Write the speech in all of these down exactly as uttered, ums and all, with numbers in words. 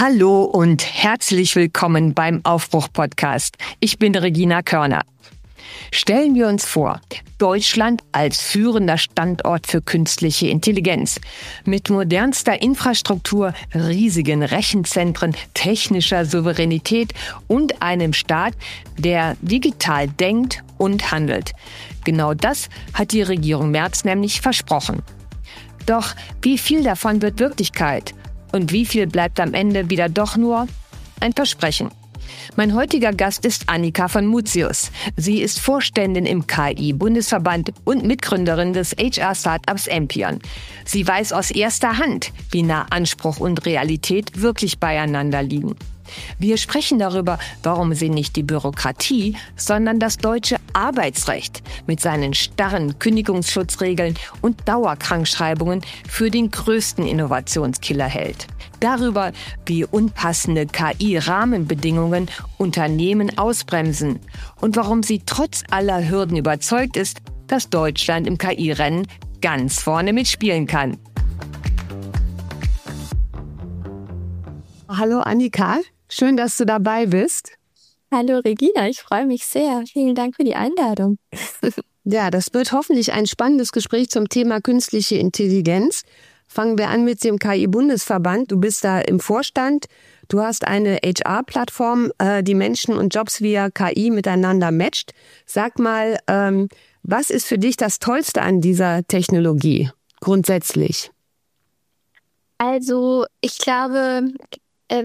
Hallo und herzlich willkommen beim Aufbruch-Podcast. Ich bin Regina Körner. Stellen wir uns vor, Deutschland als führender Standort für künstliche Intelligenz. Mit modernster Infrastruktur, riesigen Rechenzentren, technischer Souveränität und einem Staat, der digital denkt und handelt. Genau das hat die Regierung Merz nämlich versprochen. Doch wie viel davon wird Wirklichkeit? Und wie viel bleibt am Ende wieder doch nur ein Versprechen? Mein heutiger Gast ist Annika von Mutius. Sie ist Vorständin im K I-Bundesverband und Mitgründerin des H R-Startups Empion. Sie weiß aus erster Hand, wie nah Anspruch und Realität wirklich beieinander liegen. Wir sprechen darüber, warum sie nicht die Bürokratie, sondern das deutsche Arbeitsrecht mit seinen starren Kündigungsschutzregeln und Dauerkrankschreibungen für den größten Innovationskiller hält. Darüber, wie unpassende K I-Rahmenbedingungen Unternehmen ausbremsen und warum sie trotz aller Hürden überzeugt ist, dass Deutschland im K I-Rennen ganz vorne mitspielen kann. Hallo Annika, schön, dass du dabei bist. Hallo Regina, ich freue mich sehr. Vielen Dank für die Einladung. Ja, das wird hoffentlich ein spannendes Gespräch zum Thema künstliche Intelligenz. Fangen wir an mit dem K I-Bundesverband. Du bist da im Vorstand. Du hast eine H R-Plattform, die Menschen und Jobs via K I miteinander matcht. Sag mal, ähm, was ist für dich das Tollste an dieser Technologie grundsätzlich? Also ich glaube, äh,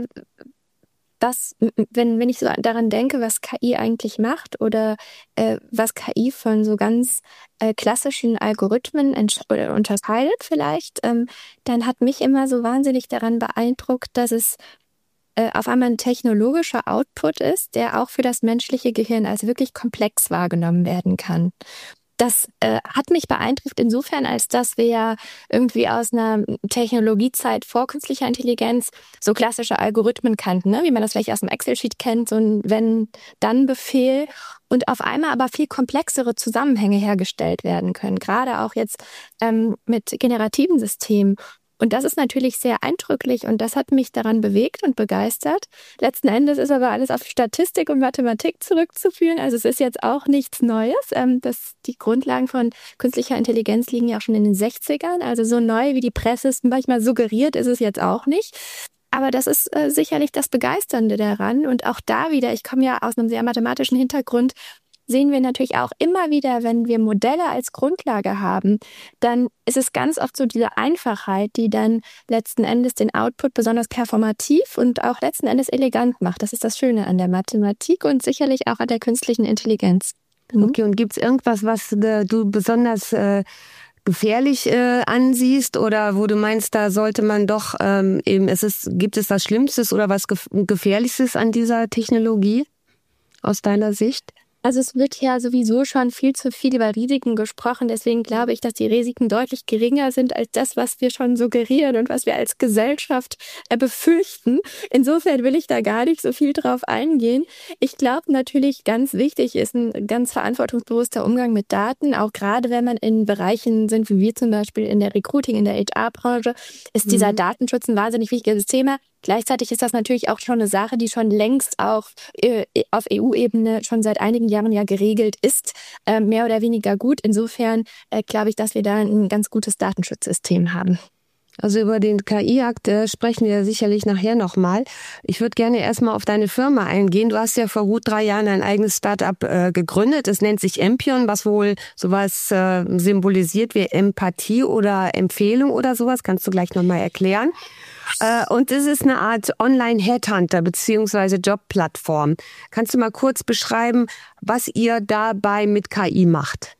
was, wenn, wenn ich so daran denke, was K I eigentlich macht oder äh, was K I von so ganz äh, klassischen Algorithmen ent- oder unterscheidet vielleicht, ähm, dann hat mich immer so wahnsinnig daran beeindruckt, dass es äh, auf einmal ein technologischer Output ist, der auch für das menschliche Gehirn als wirklich komplex wahrgenommen werden kann. Das äh, hat mich beeindruckt insofern, als dass wir ja irgendwie aus einer Technologiezeit vor künstlicher Intelligenz so klassische Algorithmen kannten, ne? Wie man das vielleicht aus dem Excel-Sheet kennt, so ein Wenn-Dann-Befehl und auf einmal aber viel komplexere Zusammenhänge hergestellt werden können, gerade auch jetzt ähm, mit generativen Systemen. Und das ist natürlich sehr eindrücklich und das hat mich daran bewegt und begeistert. Letzten Endes ist aber alles auf Statistik und Mathematik zurückzuführen. Also es ist jetzt auch nichts Neues. Ähm, das, die Grundlagen von künstlicher Intelligenz liegen ja auch schon in den sechzigern. Also so neu, wie die Presse es manchmal suggeriert, ist es jetzt auch nicht. Aber das ist äh, sicherlich das Begeisternde daran. Und auch da wieder, ich komme ja aus einem sehr mathematischen Hintergrund, sehen wir natürlich auch immer wieder, wenn wir Modelle als Grundlage haben, dann ist es ganz oft so diese Einfachheit, die dann letzten Endes den Output besonders performativ und auch letzten Endes elegant macht. Das ist das Schöne an der Mathematik und sicherlich auch an der künstlichen Intelligenz. Mhm. Okay, und gibt es irgendwas, was äh, du besonders äh, gefährlich äh, ansiehst oder wo du meinst, da sollte man doch ähm, eben, es ist, gibt es was Schlimmstes oder was Gef- Gefährlichstes an dieser Technologie aus deiner Sicht? Also es wird ja sowieso schon viel zu viel über Risiken gesprochen. Deswegen glaube ich, dass die Risiken deutlich geringer sind als das, was wir schon suggerieren und was wir als Gesellschaft äh, befürchten. Insofern will ich da gar nicht so viel drauf eingehen. Ich glaube natürlich, ganz wichtig ist ein ganz verantwortungsbewusster Umgang mit Daten. Auch gerade wenn man in Bereichen sind, wie wir zum Beispiel in der Recruiting, in der H R-Branche, ist mhm. dieser Datenschutz ein wahnsinnig wichtiges Thema. Gleichzeitig ist das natürlich auch schon eine Sache, die schon längst auch äh, auf E U-Ebene schon seit einigen Jahren ja geregelt ist, äh, mehr oder weniger gut. Insofern äh, glaube ich, dass wir da ein ganz gutes Datenschutzsystem haben. Also über den K I-Akt äh, sprechen wir sicherlich nachher nochmal. Ich würde gerne erstmal auf deine Firma eingehen. Du hast ja vor gut drei Jahren ein eigenes Start-up äh, gegründet. Es nennt sich Empion, was wohl sowas äh, symbolisiert wie Empathie oder Empfehlung oder sowas. Kannst du gleich nochmal erklären. Äh, und es ist eine Art Online-Headhunter beziehungsweise Jobplattform. Kannst du mal kurz beschreiben, was ihr dabei mit K I macht?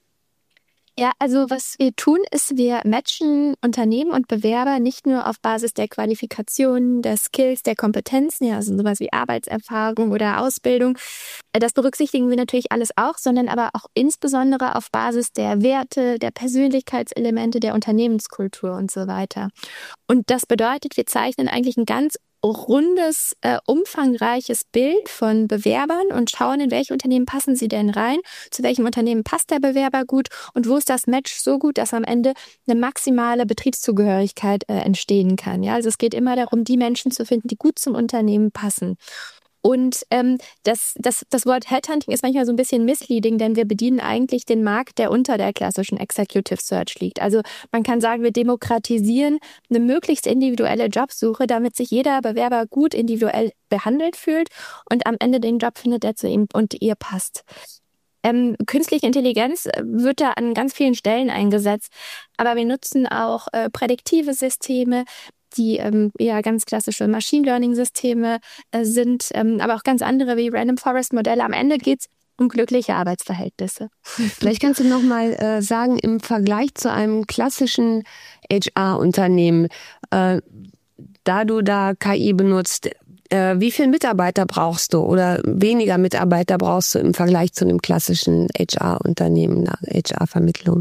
Ja, also was wir tun, ist, wir matchen Unternehmen und Bewerber nicht nur auf Basis der Qualifikationen, der Skills, der Kompetenzen, ja, also sowas wie Arbeitserfahrung oder Ausbildung. Das berücksichtigen wir natürlich alles auch, sondern aber auch insbesondere auf Basis der Werte, der Persönlichkeitselemente, der Unternehmenskultur und so weiter. Und das bedeutet, wir zeichnen eigentlich ein ganz rundes, äh, umfangreiches Bild von Bewerbern und schauen, in welche Unternehmen passen sie denn rein, zu welchem Unternehmen passt der Bewerber gut und wo ist das Match so gut, dass am Ende eine maximale Betriebszugehörigkeit äh, entstehen kann. Ja, also es geht immer darum, die Menschen zu finden, die gut zum Unternehmen passen. Und ähm, das, das, das Wort Headhunting ist manchmal so ein bisschen misleading, denn wir bedienen eigentlich den Markt, der unter der klassischen Executive Search liegt. Also man kann sagen, wir demokratisieren eine möglichst individuelle Jobsuche, damit sich jeder Bewerber gut individuell behandelt fühlt und am Ende den Job findet, der zu ihm und ihr passt. Ähm, künstliche Intelligenz wird da an ganz vielen Stellen eingesetzt, aber wir nutzen auch äh, prädiktive Systeme, die ähm, eher ganz klassische Machine Learning Systeme äh, sind, ähm, aber auch ganz andere wie Random Forest Modelle. Am Ende geht's um glückliche Arbeitsverhältnisse. Vielleicht kannst du noch mal äh, sagen, im Vergleich zu einem klassischen H R-Unternehmen, äh, da du da K I benutzt, äh, wie viele Mitarbeiter brauchst du oder weniger Mitarbeiter brauchst du im Vergleich zu einem klassischen H R-Unternehmen, H R-Vermittlung?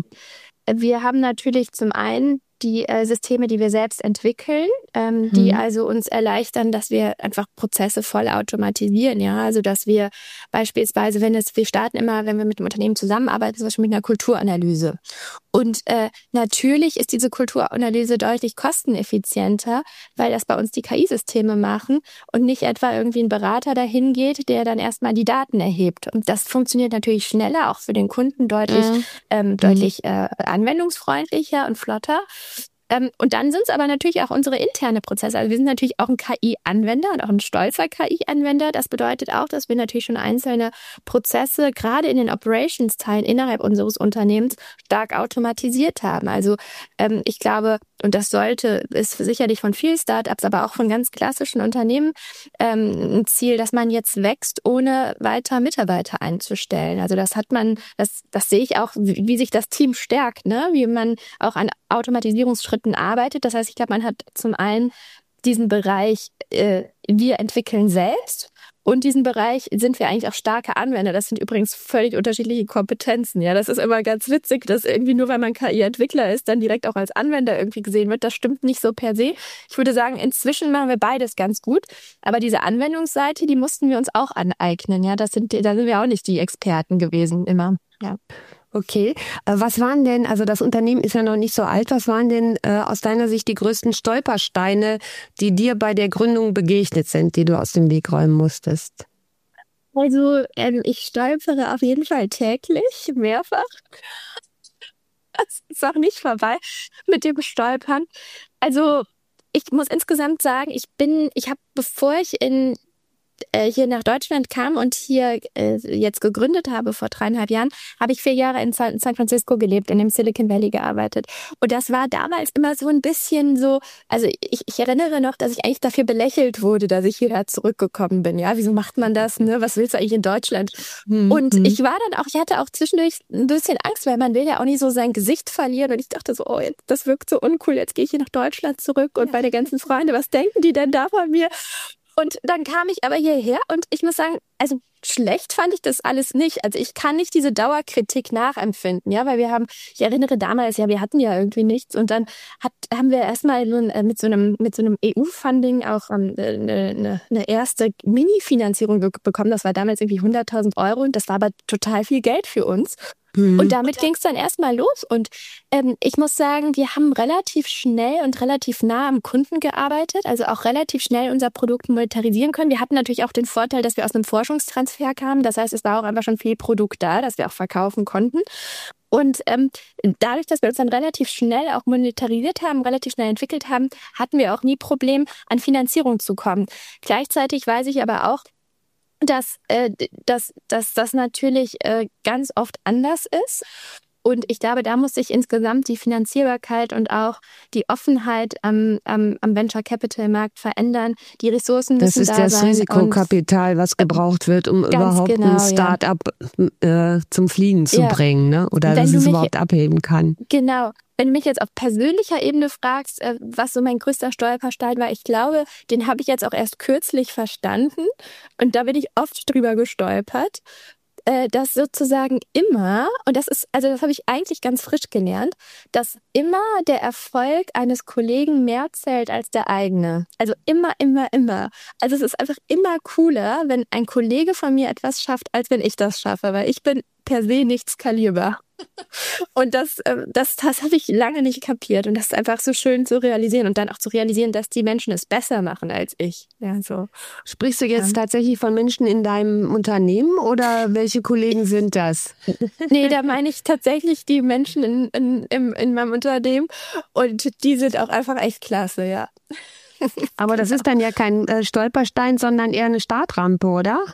Wir haben natürlich zum einen die äh, Systeme, die wir selbst entwickeln, ähm, die Mhm. also uns erleichtern, dass wir einfach Prozesse voll automatisieren, ja, also dass wir beispielsweise, wenn es, wir starten immer, wenn wir mit einem Unternehmen zusammenarbeiten, zum Beispiel mit einer Kulturanalyse. Und äh, natürlich ist diese Kulturanalyse deutlich kosteneffizienter, weil das bei uns die K I-Systeme machen und nicht etwa irgendwie ein Berater dahin geht, der dann erstmal die Daten erhebt. Und das funktioniert natürlich schneller, auch für den Kunden deutlich, Mhm. ähm, deutlich äh, anwendungsfreundlicher und flotter. Ähm, und dann sind es aber natürlich auch unsere interne Prozesse. Also wir sind natürlich auch ein K I-Anwender und auch ein stolzer K I-Anwender. Das bedeutet auch, dass wir natürlich schon einzelne Prozesse, gerade in den Operations-Teilen innerhalb unseres Unternehmens, stark automatisiert haben. Also ähm, ich glaube, und das sollte, ist sicherlich von vielen Startups, aber auch von ganz klassischen Unternehmen ähm, ein Ziel, dass man jetzt wächst, ohne weiter Mitarbeiter einzustellen. Also das hat man, das, das sehe ich auch, wie, wie sich das Team stärkt, ne? Wie man auch an Automatisierungsschritten arbeitet. Das heißt, ich glaube, man hat zum einen diesen Bereich, äh, wir entwickeln selbst. Und diesen Bereich sind wir eigentlich auch starke Anwender. Das sind übrigens völlig unterschiedliche Kompetenzen. Ja, das ist immer ganz witzig, dass irgendwie nur, weil man K I-Entwickler ist, dann direkt auch als Anwender irgendwie gesehen wird. Das stimmt nicht so per se. Ich würde sagen, inzwischen machen wir beides ganz gut. Aber diese Anwendungsseite, die mussten wir uns auch aneignen. Ja, das sind, da sind wir auch nicht die Experten gewesen immer. Ja. Okay. Äh, Was waren denn, also das Unternehmen ist ja noch nicht so alt, was waren denn äh, aus deiner Sicht die größten Stolpersteine, die dir bei der Gründung begegnet sind, die du aus dem Weg räumen musstest? Also ähm, ich stolpere auf jeden Fall täglich, mehrfach. Das ist auch nicht vorbei mit dem Stolpern. Also ich muss insgesamt sagen, ich bin, ich habe, bevor ich in äh, hier nach Deutschland kam und hier äh, jetzt gegründet habe vor dreieinhalb Jahren, habe ich vier Jahre in San, San Francisco gelebt, in dem Silicon Valley gearbeitet. Und das war damals immer so ein bisschen so, also ich, ich erinnere noch, dass ich eigentlich dafür belächelt wurde, dass ich hierher zurückgekommen bin. Ja, wieso macht man das? Ne? Was willst du eigentlich in Deutschland? Mhm. Und ich war dann auch, ich hatte auch zwischendurch ein bisschen Angst, weil man will ja auch nicht so sein Gesicht verlieren. Und ich dachte so, oh, jetzt, das wirkt so uncool, jetzt gehe ich hier nach Deutschland zurück und meine ganzen Freunde, was denken die denn da von mir? Und dann kam ich aber hierher und ich muss sagen, also schlecht fand ich das alles nicht. Also ich kann nicht diese Dauerkritik nachempfinden, ja, weil wir haben, ich erinnere damals, ja, wir hatten ja irgendwie nichts und dann hat, haben wir erstmal mit so einem, mit so einem E U-Funding auch ähm, eine, eine erste Mini-Finanzierung bekommen. Das war damals irgendwie hunderttausend Euro und das war aber total viel Geld für uns. Mhm. Und damit ging es dann erstmal los. Und ähm, ich muss sagen, wir haben relativ schnell und relativ nah am Kunden gearbeitet, also auch relativ schnell unser Produkt monetarisieren können. Wir hatten natürlich auch den Vorteil, dass wir aus einem Forschungstransfer kamen. Das heißt, es war auch einfach schon viel Produkt da, das wir auch verkaufen konnten. Und ähm, dadurch, dass wir uns dann relativ schnell auch monetarisiert haben, relativ schnell entwickelt haben, hatten wir auch nie Problem, an Finanzierung zu kommen. Gleichzeitig weiß ich aber auch, dass, äh, dass, dass das natürlich äh, ganz oft anders ist. Und ich glaube, da muss sich insgesamt die Finanzierbarkeit und auch die Offenheit am, am, am Venture-Capital-Markt verändern. Die Ressourcen müssen da sein. Das ist das Risikokapital, was gebraucht wird, um überhaupt genau, ein Start-up ja. äh, zum Fliegen zu ja. bringen, ne? Oder Wenn dass du es mich, überhaupt abheben kann. Genau. Wenn du mich jetzt auf persönlicher Ebene fragst, äh, was so mein größter Stolperstein war, ich glaube, den habe ich jetzt auch erst kürzlich verstanden. Und da bin ich oft drüber gestolpert. äh, dass sozusagen immer, und das ist, also das habe ich eigentlich ganz frisch gelernt, dass immer der Erfolg eines Kollegen mehr zählt als der eigene. Also immer, immer, immer. Also es ist einfach immer cooler, wenn ein Kollege von mir etwas schafft, als wenn ich das schaffe, weil ich bin per se nicht skalierbar. Und das, äh, das, das habe ich lange nicht kapiert. Und das ist einfach so schön zu realisieren und dann auch zu realisieren, dass die Menschen es besser machen als ich. Ja, so. Sprichst du jetzt Ja. tatsächlich von Menschen in deinem Unternehmen oder welche Kollegen sind das? Nee, da meine ich tatsächlich die Menschen in, in, in, in meinem Unternehmen. Und die sind auch einfach echt klasse, ja. Aber das ist dann ja kein äh, Stolperstein, sondern eher eine Startrampe, oder?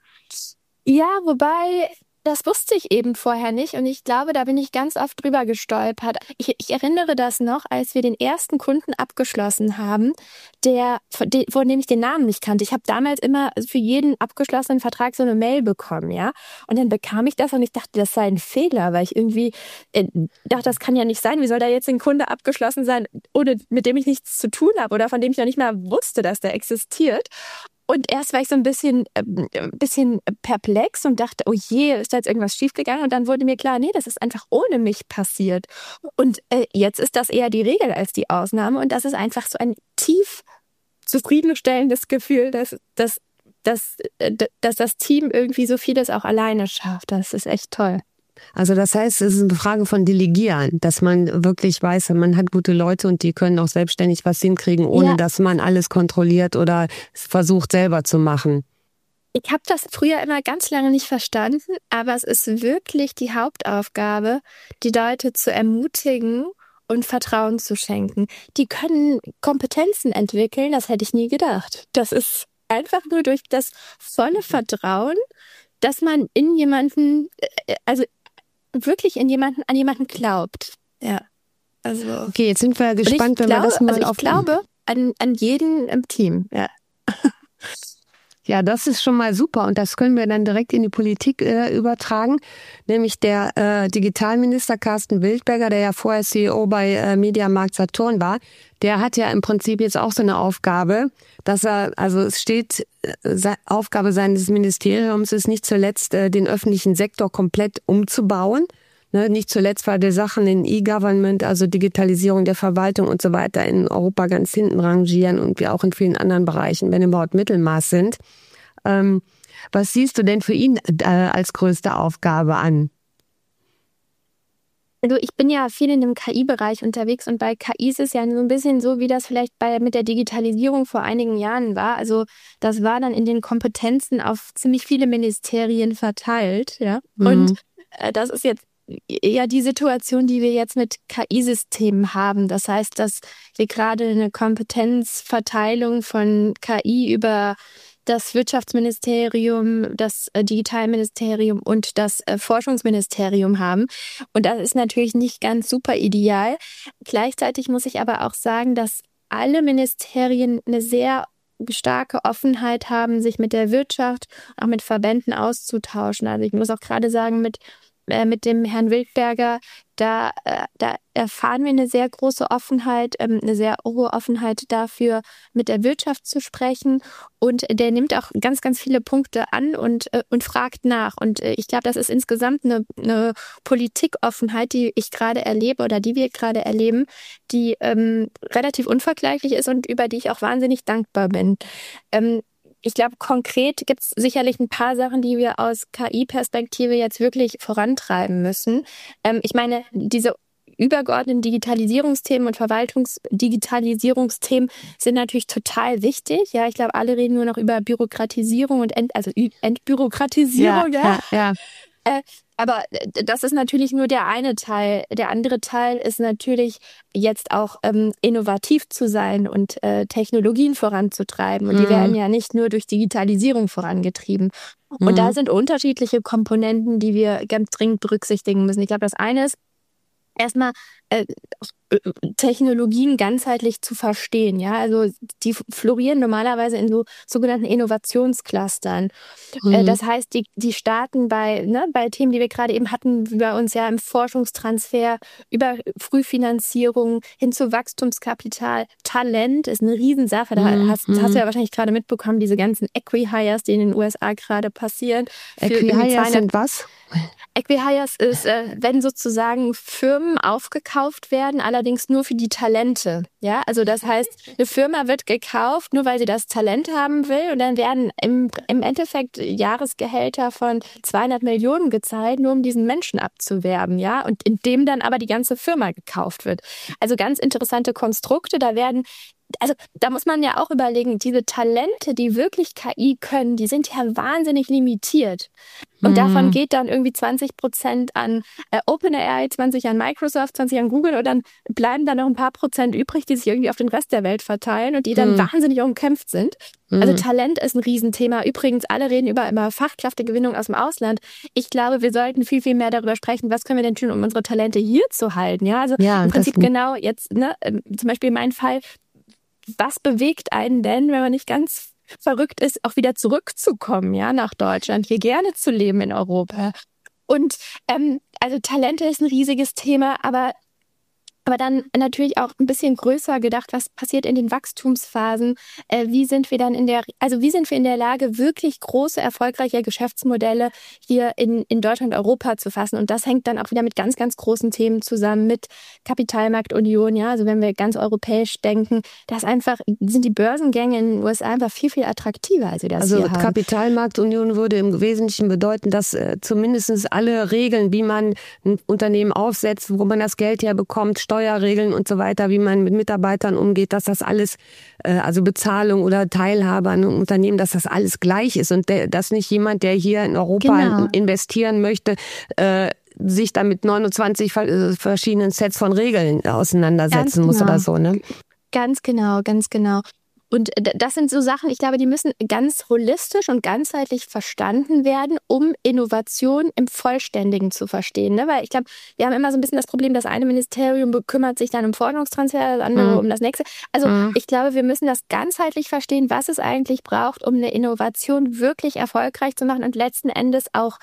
Ja, wobei, das wusste ich eben vorher nicht und ich glaube, da bin ich ganz oft drüber gestolpert. Ich, ich erinnere das noch, als wir den ersten Kunden abgeschlossen haben, der, von dem, von dem ich den Namen nicht kannte. Ich habe damals immer für jeden abgeschlossenen Vertrag so eine Mail bekommen, ja. Und dann bekam ich das und ich dachte, das sei ein Fehler, weil ich irgendwie äh, dachte, das kann ja nicht sein. Wie soll da jetzt ein Kunde abgeschlossen sein, ohne, mit dem ich nichts zu tun habe oder von dem ich noch nicht mal wusste, dass der existiert? Und erst war ich so ein bisschen, äh, ein bisschen perplex und dachte, oh je, ist da jetzt irgendwas schiefgegangen? Und dann wurde mir klar, nee, das ist einfach ohne mich passiert. Und äh, jetzt ist das eher die Regel als die Ausnahme. Und das ist einfach so ein tief zufriedenstellendes Gefühl, dass, dass, dass, äh, dass das Team irgendwie so vieles auch alleine schafft. Das ist echt toll. Also das heißt, es ist eine Frage von Delegieren, dass man wirklich weiß, man hat gute Leute und die können auch selbstständig was hinkriegen, ohne Ja. dass man alles kontrolliert oder versucht selber zu machen. Ich habe das früher immer ganz lange nicht verstanden, aber es ist wirklich die Hauptaufgabe, die Leute zu ermutigen und Vertrauen zu schenken. Die können Kompetenzen entwickeln, das hätte ich nie gedacht. Das ist einfach nur durch das volle Vertrauen, dass man in jemanden, äh, also wirklich in jemanden, an jemanden glaubt. Ja, also. Okay, jetzt sind wir gespannt, wenn glaube, wir das mal also ich auf... glaube an, an jeden im Team, ja. Ja, das ist schon mal super und das können wir dann direkt in die Politik äh, übertragen. Nämlich der äh, Digitalminister Carsten Wildberger, der ja vorher C E O bei äh, Mediamarkt Saturn war, der hat ja im Prinzip jetzt auch so eine Aufgabe, dass er, also es steht, äh, Aufgabe seines Ministeriums ist nicht zuletzt, äh, den öffentlichen Sektor komplett umzubauen. Ne, nicht zuletzt, weil die Sachen in E-Government, also Digitalisierung der Verwaltung und so weiter in Europa ganz hinten rangieren und wir auch in vielen anderen Bereichen, wenn überhaupt Mittelmaß sind. Ähm, was siehst du denn für ihn äh, als größte Aufgabe an? Also ich bin ja viel in dem K I-Bereich unterwegs und bei K I ist es ja so ein bisschen so, wie das vielleicht bei mit der Digitalisierung vor einigen Jahren war. Also das war dann in den Kompetenzen auf ziemlich viele Ministerien verteilt, ja. Mhm. Und äh, das ist jetzt eher die Situation, die wir jetzt mit K I-Systemen haben. Das heißt, dass wir gerade eine Kompetenzverteilung von K I über das Wirtschaftsministerium, das äh, Digitalministerium und das äh, Forschungsministerium haben. Und das ist natürlich nicht ganz super ideal. Gleichzeitig muss ich aber auch sagen, dass alle Ministerien eine sehr starke Offenheit haben, sich mit der Wirtschaft, auch mit Verbänden auszutauschen. Also ich muss auch gerade sagen, mit äh, mit dem Herrn Wildberger, da, äh, da erfahren wir eine sehr große Offenheit, ähm, eine sehr hohe Offenheit dafür, mit der Wirtschaft zu sprechen. Und der nimmt auch ganz, ganz viele Punkte an und, äh, und fragt nach. Und äh, ich glaube, das ist insgesamt eine, eine Politikoffenheit, die ich gerade erlebe oder die wir gerade erleben, die ähm, relativ unvergleichlich ist und über die ich auch wahnsinnig dankbar bin. Ähm, Ich glaube, konkret gibt es sicherlich ein paar Sachen, die wir aus K I-Perspektive jetzt wirklich vorantreiben müssen. Ähm, ich meine, diese übergeordneten Digitalisierungsthemen und Verwaltungsdigitalisierungsthemen sind natürlich total wichtig. Ja, ich glaube, alle reden nur noch über Bürokratisierung und Ent, also Entbürokratisierung. Ja, ja, ja. Äh, aber das ist natürlich nur der eine Teil. Der andere Teil ist natürlich jetzt auch ähm, innovativ zu sein und äh, Technologien voranzutreiben. Und Mhm. die werden ja nicht nur durch Digitalisierung vorangetrieben. Mhm. Und da sind unterschiedliche Komponenten, die wir ganz dringend berücksichtigen müssen. Ich glaube, das eine ist erstmal äh, Technologien ganzheitlich zu verstehen. Ja, also die florieren normalerweise in so sogenannten Innovationsclustern. Mhm. Das heißt, die, die starten bei, ne, bei Themen, die wir gerade eben hatten, wie bei uns ja im Forschungstransfer, über Frühfinanzierung hin zu Wachstumskapital. Talent ist eine Riesensache. Da mhm. hast, hast du ja wahrscheinlich gerade mitbekommen, diese ganzen Equihires, die in den U S A gerade passieren. Equihires sind was? Equihires ist, äh, wenn sozusagen Firmen aufgekauft werden, allerdings nur für die Talente. Ja, also das heißt, eine Firma wird gekauft, nur weil sie das Talent haben will, und dann werden im, im Endeffekt Jahresgehälter von zweihundert Millionen gezahlt, nur um diesen Menschen abzuwerben, ja, und in dem dann aber die ganze Firma gekauft wird. Also ganz interessante Konstrukte, da werden Also da muss man ja auch überlegen, diese Talente, die wirklich K I können, die sind ja wahnsinnig limitiert. Und mhm. davon geht dann irgendwie zwanzig Prozent an äh, OpenAI, zwanzig an Microsoft, zwanzig an Google, und dann bleiben da noch ein paar Prozent übrig, die sich irgendwie auf den Rest der Welt verteilen und die dann mhm. wahnsinnig umkämpft sind. Mhm. Also Talent ist ein Riesenthema. Übrigens, alle reden über immer Fachkräftegewinnung aus dem Ausland. Ich glaube, wir sollten viel, viel mehr darüber sprechen, was können wir denn tun, um unsere Talente hier zu halten. Ja, also ja, im Prinzip genau jetzt, ne, zum Beispiel mein Fall, was bewegt einen denn, wenn man nicht ganz verrückt ist, auch wieder zurückzukommen, ja, nach Deutschland, hier gerne zu leben in Europa? Und ähm, also Talente ist ein riesiges Thema, aber Aber dann natürlich auch ein bisschen größer gedacht, was passiert in den Wachstumsphasen? Äh, wie sind wir dann in der, also wie sind wir in der Lage, wirklich große, erfolgreiche Geschäftsmodelle hier in, in Deutschland, Europa zu fassen? Und das hängt dann auch wieder mit ganz, ganz großen Themen zusammen, mit Kapitalmarktunion, ja. Also wenn wir ganz europäisch denken, das einfach, sind die Börsengänge in den U S A einfach viel, viel attraktiver, als wir das also hier haben. Also Kapitalmarktunion würde im Wesentlichen bedeuten, dass äh, zumindest alle Regeln, wie man ein Unternehmen aufsetzt, wo man das Geld herbekommt, Steuerregeln und so weiter, wie man mit Mitarbeitern umgeht, dass das alles, äh, also Bezahlung oder Teilhabe an einem Unternehmen, dass das alles gleich ist und der, dass nicht jemand, der hier in Europa genau. investieren möchte, äh, sich dann mit neunundzwanzig verschiedenen Sets von Regeln auseinandersetzen genau. muss oder so, ne? Ganz genau, ganz genau. Und das sind so Sachen, ich glaube, die müssen ganz holistisch und ganzheitlich verstanden werden, um Innovation im Vollständigen zu verstehen. Ne? Weil ich glaube, wir haben immer so ein bisschen das Problem, das eine Ministerium kümmert sich dann um Forschungstransfer, das andere mhm. um das nächste. Also mhm. ich glaube, wir müssen das ganzheitlich verstehen, was es eigentlich braucht, um eine Innovation wirklich erfolgreich zu machen und letzten Endes auch,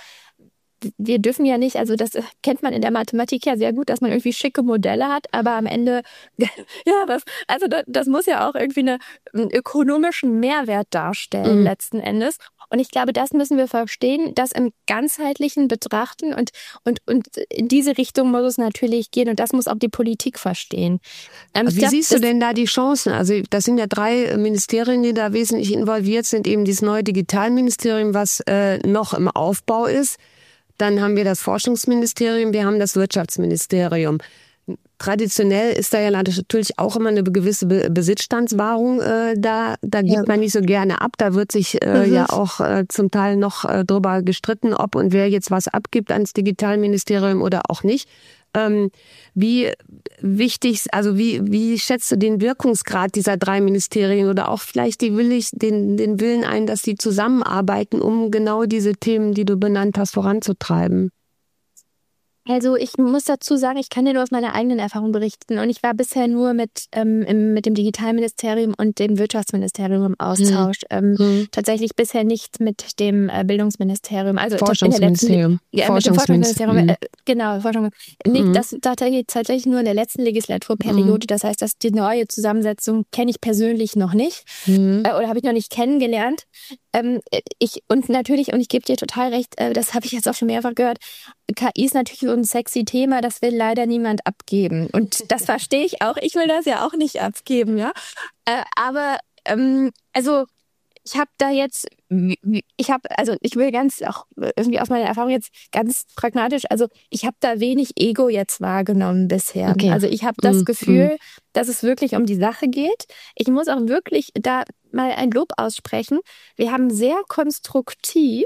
wir dürfen ja nicht, also das kennt man in der Mathematik ja sehr gut, dass man irgendwie schicke Modelle hat, aber am Ende, ja, das, also das, das muss ja auch irgendwie eine, einen ökonomischen Mehrwert darstellen mhm. letzten Endes. Und ich glaube, das müssen wir verstehen, das im ganzheitlichen Betrachten und, und, und in diese Richtung muss es natürlich gehen und das muss auch die Politik verstehen. Ähm, Wie glaub, siehst du denn da die Chancen? Also das sind ja drei Ministerien, die da wesentlich involviert sind, eben dieses neue Digitalministerium, was äh, noch im Aufbau ist. Dann haben wir das Forschungsministerium, wir haben das Wirtschaftsministerium. Traditionell ist da ja natürlich auch immer eine gewisse Besitzstandswahrung äh, da. Da gibt ja. man nicht so gerne ab. Da wird sich äh, mhm. ja auch äh, zum Teil noch äh, drüber gestritten, ob und wer jetzt was abgibt ans Digitalministerium oder auch nicht. Ähm, wie wichtig, also wie, wie schätzt du den Wirkungsgrad dieser drei Ministerien oder auch vielleicht die Willig, den, den Willen ein, dass die zusammenarbeiten, um genau diese Themen, die du benannt hast, voranzutreiben? Also ich muss dazu sagen, ich kann dir nur aus meiner eigenen Erfahrung berichten und ich war bisher nur mit, ähm, im, mit dem Digitalministerium und dem Wirtschaftsministerium im Austausch. Hm. Ähm, hm. Tatsächlich bisher nicht mit dem äh, Bildungsministerium. Also Forschungsministerium. In der letzten, ja, mit dem Forschungsministerium. Hm. Äh, genau, Forschung. Nicht, hm. Das tatsächlich, tatsächlich nur in der letzten Legislaturperiode. Hm. Das heißt, dass die neue Zusammensetzung kenne ich persönlich noch nicht hm. äh, oder habe ich noch nicht kennengelernt. Ähm, ich und natürlich, und ich gebe dir total recht, äh, das habe ich jetzt auch schon mehrfach gehört, K I ist natürlich so ein sexy Thema, das will leider niemand abgeben. Und das verstehe ich auch. Ich will das ja auch nicht abgeben, ja. Äh, aber ähm, also ich habe da jetzt, ich habe, also ich will ganz auch irgendwie aus meiner Erfahrung jetzt ganz pragmatisch, also ich habe da wenig Ego jetzt wahrgenommen bisher. Okay. Also ich habe das mm, Gefühl, mm. dass es wirklich um die Sache geht. Ich muss auch wirklich da mal ein Lob aussprechen. Wir haben sehr konstruktiv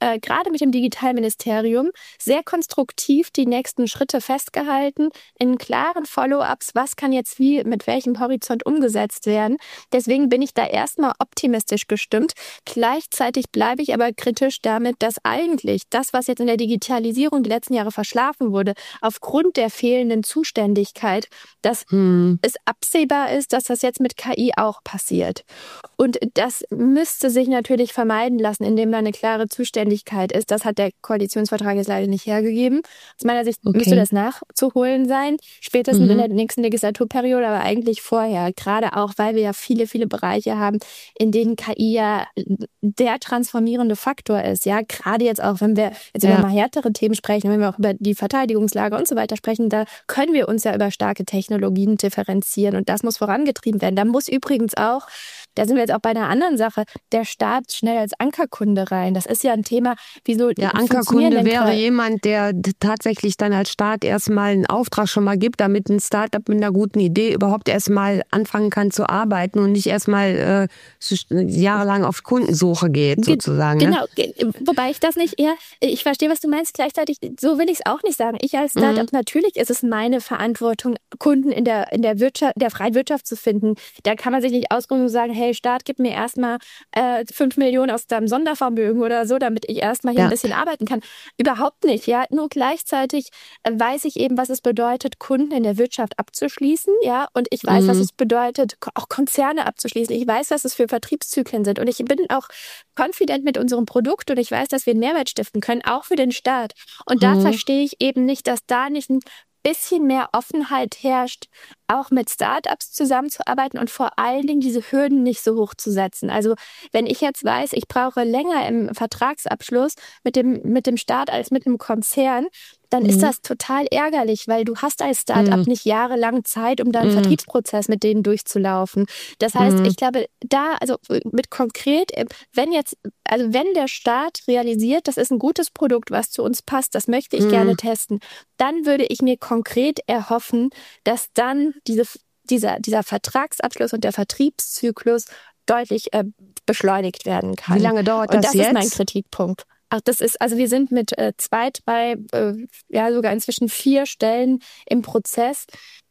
äh, gerade mit dem Digitalministerium sehr konstruktiv die nächsten Schritte festgehalten, in klaren Follow-ups, was kann jetzt wie mit welchem Horizont umgesetzt werden. Deswegen bin ich da erstmal optimistisch gestimmt. Gleichzeitig bleibe ich aber kritisch damit, dass eigentlich das, was jetzt in der Digitalisierung die letzten Jahre verschlafen wurde, aufgrund der fehlenden Zuständigkeit, dass hm. es absehbar ist, dass das jetzt mit K I auch passiert. Und das müsste sich natürlich vermeiden lassen, indem da eine klare Zuständigkeit ist. Das hat der Koalitionsvertrag jetzt leider nicht hergegeben. Aus meiner Sicht okay. müsste das nachzuholen sein, spätestens mhm. in der nächsten Legislaturperiode, aber eigentlich vorher. Gerade auch, weil wir ja viele, viele Bereiche haben, in denen K I ja der transformierende Faktor ist. Ja, gerade jetzt auch, wenn wir jetzt ja. über mal härtere Themen sprechen, wenn wir auch über die Verteidigungslage und so weiter sprechen, da können wir uns ja über starke Technologien differenzieren und das muss vorangetrieben werden. Da muss übrigens auch, da sind wir jetzt auch bei einer anderen Sache, der Staat schnell als Ankerkunde rein. Das ist ja ein Thema, wieso der Ankerkunde wäre jemand, der tatsächlich dann als Staat erstmal einen Auftrag schon mal gibt, damit ein Startup mit einer guten Idee überhaupt erstmal anfangen kann zu arbeiten und nicht erstmal äh, jahrelang auf Kundensuche geht, sozusagen. Genau, ne? Wobei ich das nicht eher, ich verstehe, was du meinst, gleichzeitig, so will ich es auch nicht sagen. Ich als Startup, mhm. natürlich ist es meine Verantwortung, Kunden in der, in der Wirtschaft, der freien Wirtschaft zu finden. Da kann man sich nicht ausruhen und sagen, hey Staat, gib mir erstmal äh, fünf Millionen aus deinem Sondervermögen oder so, damit ich erstmal hier ja. ein bisschen arbeiten kann. Überhaupt nicht, ja. Nur gleichzeitig äh, weiß ich eben, was es bedeutet, Kunden in der Wirtschaft abzuschließen, ja. Und ich weiß, mhm. was es bedeutet, auch Konzerne abzuschließen. Ich weiß, was es für Vertriebszyklen sind. Und ich bin auch confident mit unserem Produkt und ich weiß, dass wir einen Mehrwert stiften können, auch für den Staat. Und mhm. da verstehe ich eben nicht, dass da nicht ein bisschen mehr Offenheit herrscht, auch mit Startups zusammenzuarbeiten und vor allen Dingen diese Hürden nicht so hoch zu setzen. Also wenn ich jetzt weiß, ich brauche länger im Vertragsabschluss mit dem, mit dem Staat als mit einem Konzern, dann mhm. ist das total ärgerlich, weil du hast als Startup mhm. nicht jahrelang Zeit, um da einen mhm. Vertriebsprozess mit denen durchzulaufen. Das heißt, mhm. ich glaube, da, also mit konkret, wenn jetzt, also wenn der Staat realisiert, das ist ein gutes Produkt, was zu uns passt, das möchte ich mhm. gerne testen, dann würde ich mir konkret erhoffen, dass dann diese, dieser, dieser Vertragsabschluss und der Vertriebszyklus deutlich äh, beschleunigt werden kann. Wie lange dauert das und das jetzt? ist mein Kritikpunkt. Ach, das ist, also wir sind mit äh, zwei, drei, äh, ja sogar inzwischen vier Stellen im Prozess.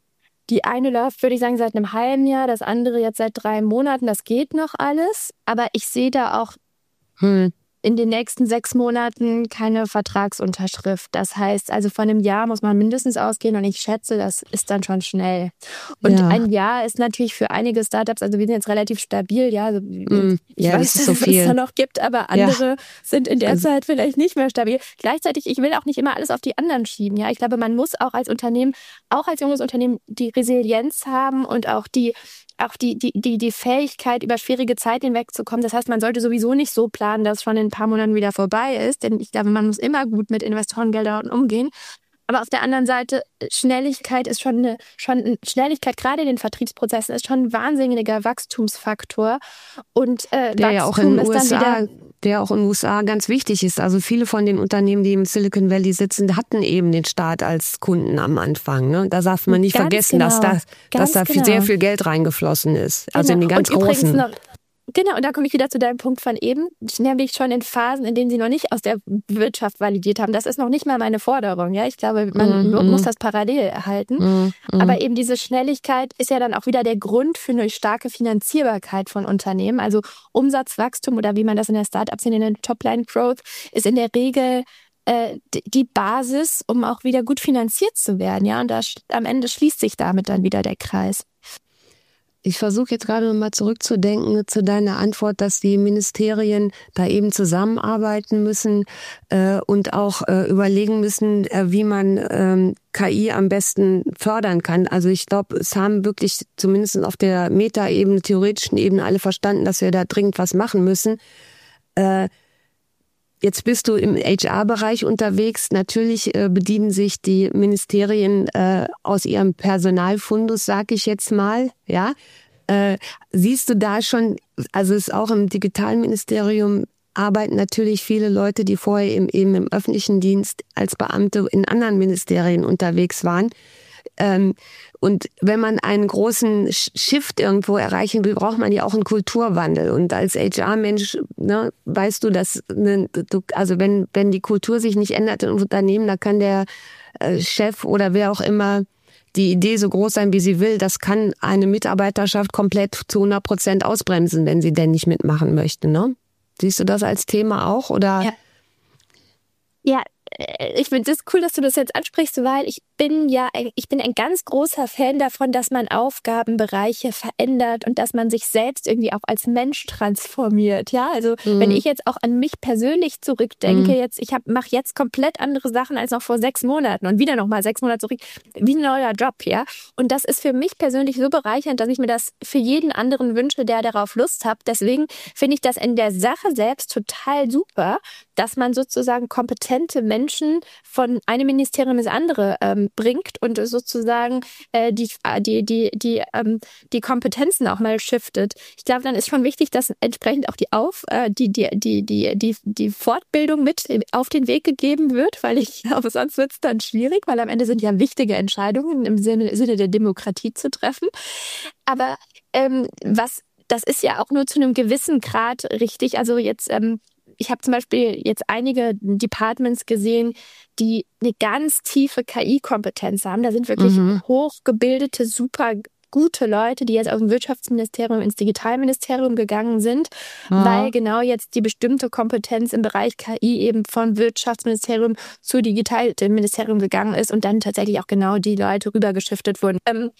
Die eine läuft, würde ich sagen, seit einem halben Jahr, das andere jetzt seit drei Monaten. Das geht noch alles, aber ich sehe da auch hm. in den nächsten sechs Monaten keine Vertragsunterschrift. Das heißt, also von einem Jahr muss man mindestens ausgehen und ich schätze, das ist dann schon schnell. Und ja. ein Jahr ist natürlich für einige Startups, also wir sind jetzt relativ stabil, ja. Also mm, ich ja, weiß, das ist so viel. Dass es da noch gibt, aber andere ja. sind in der also, Zeit vielleicht nicht mehr stabil. Gleichzeitig, ich will auch nicht immer alles auf die anderen schieben, ja. Ich glaube, man muss auch als Unternehmen, auch als junges Unternehmen die Resilienz haben und auch die auch die, die, die, die Fähigkeit, über schwierige Zeiten hinwegzukommen. Das heißt, man sollte sowieso nicht so planen, dass es schon in ein paar Monaten wieder vorbei ist. Denn ich glaube, man muss immer gut mit Investorengeldern umgehen. Aber auf der anderen Seite, Schnelligkeit ist schon eine, schon Schnelligkeit, gerade in den Vertriebsprozessen, ist schon ein wahnsinniger Wachstumsfaktor. Und äh, der Wachstum ja auch in ist U S A, dann wieder... der auch in den U S A ganz wichtig ist. Also viele von den Unternehmen, die im Silicon Valley sitzen, hatten eben den Staat als Kunden am Anfang. Ne? Da darf man nicht ganz vergessen, genau. dass da, dass da genau. sehr viel Geld reingeflossen ist. Genau. Also in die ganz und großen. Noch, genau, und da komme ich wieder zu deinem Punkt von eben, nämlich schon in Phasen, in denen sie noch nicht aus der Wirtschaft validiert haben. Das ist noch nicht mal meine Forderung. Ja, ich glaube, man mm, muss mm. das parallel erhalten. Mm, mm. Aber eben diese Schnelligkeit ist ja dann auch wieder der Grund für eine starke Finanzierbarkeit von Unternehmen. Also Umsatzwachstum oder wie man das in der Startup-Szene nennt, Top-Line-Growth, ist in der Regel äh, die Basis, um auch wieder gut finanziert zu werden. Ja, und da, am Ende schließt sich damit dann wieder der Kreis. Ich versuche jetzt gerade nochmal zurückzudenken zu deiner Antwort, dass die Ministerien da eben zusammenarbeiten müssen äh, und auch äh, überlegen müssen, äh, wie man ähm, K I am besten fördern kann. Also ich glaube, es haben wirklich zumindest auf der Meta-Ebene, theoretischen Ebene alle verstanden, dass wir da dringend was machen müssen. Äh, Jetzt bist du im H R-Bereich unterwegs. Natürlich äh, bedienen sich die Ministerien äh, aus ihrem Personalfundus, sag ich jetzt mal. Ja, äh, siehst du da schon? Also es ist auch im Digitalministerium arbeiten natürlich viele Leute, die vorher im, eben im öffentlichen Dienst als Beamte in anderen Ministerien unterwegs waren. Ähm, und wenn man einen großen Shift irgendwo erreichen will, braucht man ja auch einen Kulturwandel. Und als H R-Mensch, ne, weißt du, dass, ne, du, also wenn, wenn die Kultur sich nicht ändert im Unternehmen, da kann der äh, Chef oder wer auch immer die Idee so groß sein, wie sie will. Das kann eine Mitarbeiterschaft komplett zu hundert Prozent ausbremsen, wenn sie denn nicht mitmachen möchte, ne? Siehst du das als Thema auch, oder? Ja. Ja, ich finde es cool, dass du das jetzt ansprichst, weil ich bin ja, ein, ich bin ein ganz großer Fan davon, dass man Aufgabenbereiche verändert und dass man sich selbst irgendwie auch als Mensch transformiert. Ja, also mhm. wenn ich jetzt auch an mich persönlich zurückdenke, mhm. jetzt ich mache jetzt komplett andere Sachen als noch vor sechs Monaten und wieder noch mal sechs Monate zurück, wie ein neuer Job, ja. Und das ist für mich persönlich so bereichernd, dass ich mir das für jeden anderen wünsche, der darauf Lust hat. Deswegen finde ich das in der Sache selbst total super, dass man sozusagen kompetente Menschen von einem Ministerium ins andere ähm, bringt und sozusagen äh, die, die, die, die, ähm, die Kompetenzen auch mal shiftet. Ich glaube, dann ist schon wichtig, dass entsprechend auch die Auf, äh, die, die, die, die, die, die Fortbildung mit auf den Weg gegeben wird, weil ich glaube, sonst wird es dann schwierig, weil am Ende sind ja wichtige Entscheidungen im Sinne, Sinne der Demokratie zu treffen. Aber ähm, was, das ist ja auch nur zu einem gewissen Grad richtig. Also jetzt ähm, ich habe zum Beispiel jetzt einige Departments gesehen, die eine ganz tiefe K I-Kompetenz haben. Da sind wirklich mhm. hochgebildete, super gute Leute, die jetzt aus dem Wirtschaftsministerium ins Digitalministerium gegangen sind, ja. weil genau jetzt die bestimmte Kompetenz im Bereich K I eben vom Wirtschaftsministerium zu Digitalministerium gegangen ist und dann tatsächlich auch genau die Leute rübergeschiftet wurden. Ähm,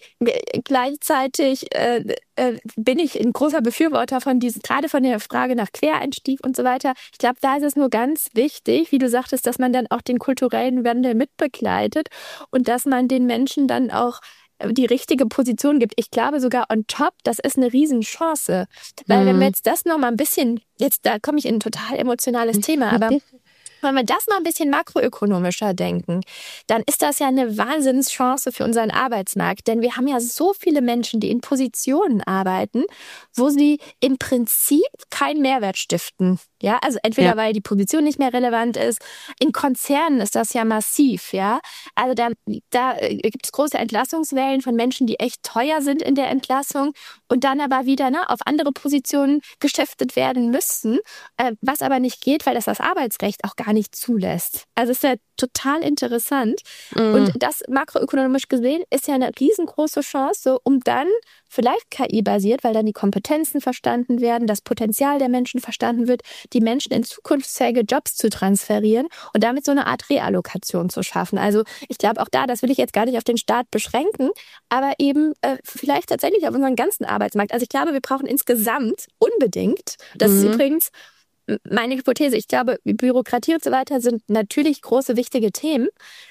gleichzeitig äh, äh, bin ich ein großer Befürworter von diesem, gerade von der Frage nach Quereinstieg und so weiter. Ich glaube, da ist es nur ganz wichtig, wie du sagtest, dass man dann auch den kulturellen Wandel mitbegleitet und dass man den Menschen dann auch die richtige Position gibt. Ich glaube sogar on top, das ist eine Riesenchance. Weil mhm. wenn wir jetzt das noch mal ein bisschen, jetzt da komme ich in ein total emotionales Thema, aber wenn wir das mal ein bisschen makroökonomischer denken, dann ist das ja eine Wahnsinnschance für unseren Arbeitsmarkt. Denn wir haben ja so viele Menschen, die in Positionen arbeiten, wo sie im Prinzip keinen Mehrwert stiften. Ja, also entweder ja. weil die Position nicht mehr relevant ist. In Konzernen ist das ja massiv, ja. Also da, da gibt es große Entlassungswellen von Menschen, die echt teuer sind in der Entlassung und dann aber wieder ne, auf andere Positionen geschäftet werden müssten, äh, was aber nicht geht, weil das das Arbeitsrecht auch gar nicht zulässt. Also ist ja total interessant. Mhm. Und das makroökonomisch gesehen ist ja eine riesengroße Chance, um dann vielleicht K I-basiert, weil dann die Kompetenzen verstanden werden, das Potenzial der Menschen verstanden wird, die Menschen in zukunftsfähige Jobs zu transferieren und damit so eine Art Reallokation zu schaffen. Also ich glaube auch da, das will ich jetzt gar nicht auf den Staat beschränken, aber eben äh, vielleicht tatsächlich auf unseren ganzen Arbeitsmarkt. Also ich glaube, wir brauchen insgesamt unbedingt, das mhm. ist übrigens meine Hypothese, ich glaube, Bürokratie und so weiter sind natürlich große, wichtige Themen,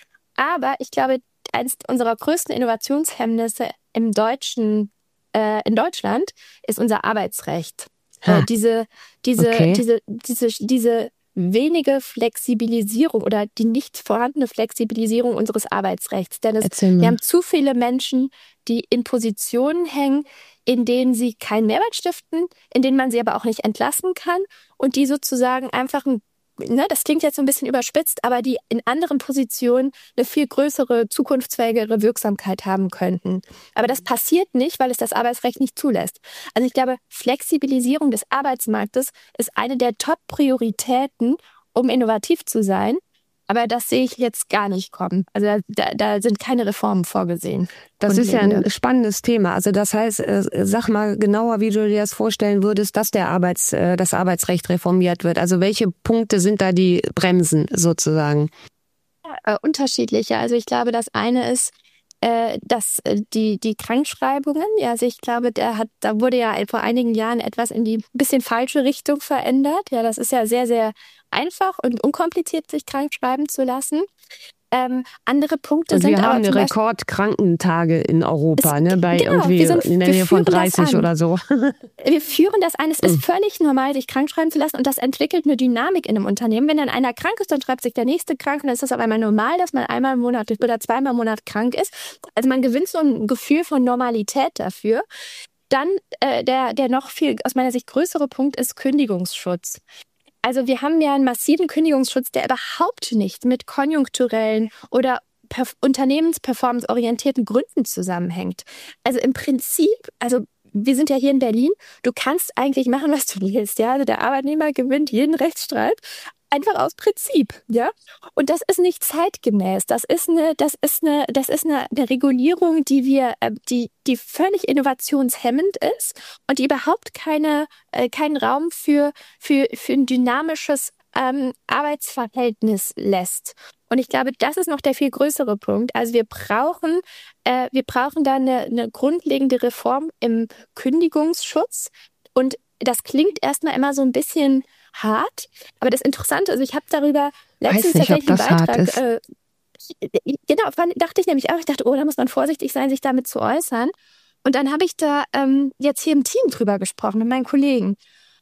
aber ich glaube, eines unserer größten Innovationshemmnisse im deutschen Äh, in Deutschland ist unser Arbeitsrecht. Äh, diese, diese, okay. diese, diese, diese wenige Flexibilisierung oder die nicht vorhandene Flexibilisierung unseres Arbeitsrechts. Denn es, wir haben zu viele Menschen, die in Positionen hängen, in denen sie keinen Mehrwert stiften, in denen man sie aber auch nicht entlassen kann und die sozusagen einfach ein Ne, das klingt jetzt so ein bisschen überspitzt, aber die in anderen Positionen eine viel größere, zukunftsfähigere Wirksamkeit haben könnten. Aber das passiert nicht, weil es das Arbeitsrecht nicht zulässt. Also ich glaube, Flexibilisierung des Arbeitsmarktes ist eine der Top-Prioritäten, um innovativ zu sein. Aber das sehe ich jetzt gar nicht kommen. Also da, da sind keine Reformen vorgesehen. Das ist ja ein spannendes Thema. Also das heißt, sag mal genauer, wie du dir das vorstellen würdest, dass der Arbeits, das Arbeitsrecht reformiert wird. Also welche Punkte sind da die Bremsen sozusagen? Ja, äh, unterschiedliche. Also ich glaube, das eine ist, äh, dass äh, die die Krankschreibungen, ja, also ich glaube, der hat, da wurde ja vor einigen Jahren etwas in die bisschen falsche Richtung verändert. Ja, das ist ja sehr, sehr einfach und unkompliziert, sich krank schreiben zu lassen. Ähm, andere Punkte und sind wir aber haben eine Rekordkrankentage in Europa, es, ne, bei genau, irgendwie sind, in der Nähe von dreißig oder so. Wir führen das an. Es ist völlig normal, sich krank schreiben zu lassen und das entwickelt eine Dynamik in einem Unternehmen. Wenn dann einer krank ist, dann schreibt sich der nächste krank und dann ist das auf einmal normal, dass man einmal im Monat oder zweimal im Monat krank ist. Also man gewinnt so ein Gefühl von Normalität dafür. Dann äh, der, der noch viel aus meiner Sicht größere Punkt ist Kündigungsschutz. Also wir haben ja einen massiven Kündigungsschutz, der überhaupt nicht mit konjunkturellen oder perf- unternehmensperformance-orientierten Gründen zusammenhängt. Also im Prinzip, also wir sind ja hier in Berlin, du kannst eigentlich machen, was du willst, ja. Also der Arbeitnehmer gewinnt jeden Rechtsstreit. Einfach aus Prinzip, ja. Und das ist nicht zeitgemäß. Das ist eine, das ist eine, das ist eine, eine Regulierung, die wir, äh, die, die völlig innovationshemmend ist und die überhaupt keine, äh, keinen Raum für, für, für ein dynamisches ähm, Arbeitsverhältnis lässt. Und ich glaube, das ist noch der viel größere Punkt. Also wir brauchen, äh, wir brauchen da eine, eine grundlegende Reform im Kündigungsschutz. Und das klingt erstmal immer so ein bisschen hart, aber das Interessante, also ich habe darüber letztens Weiß nicht, ob tatsächlich einen das Beitrag, hart ist. äh, genau, fand, dachte ich nämlich auch, ich dachte, oh, da muss man vorsichtig sein, sich damit zu äußern. Und dann habe ich da ähm, jetzt hier im Team drüber gesprochen mit meinen Kollegen.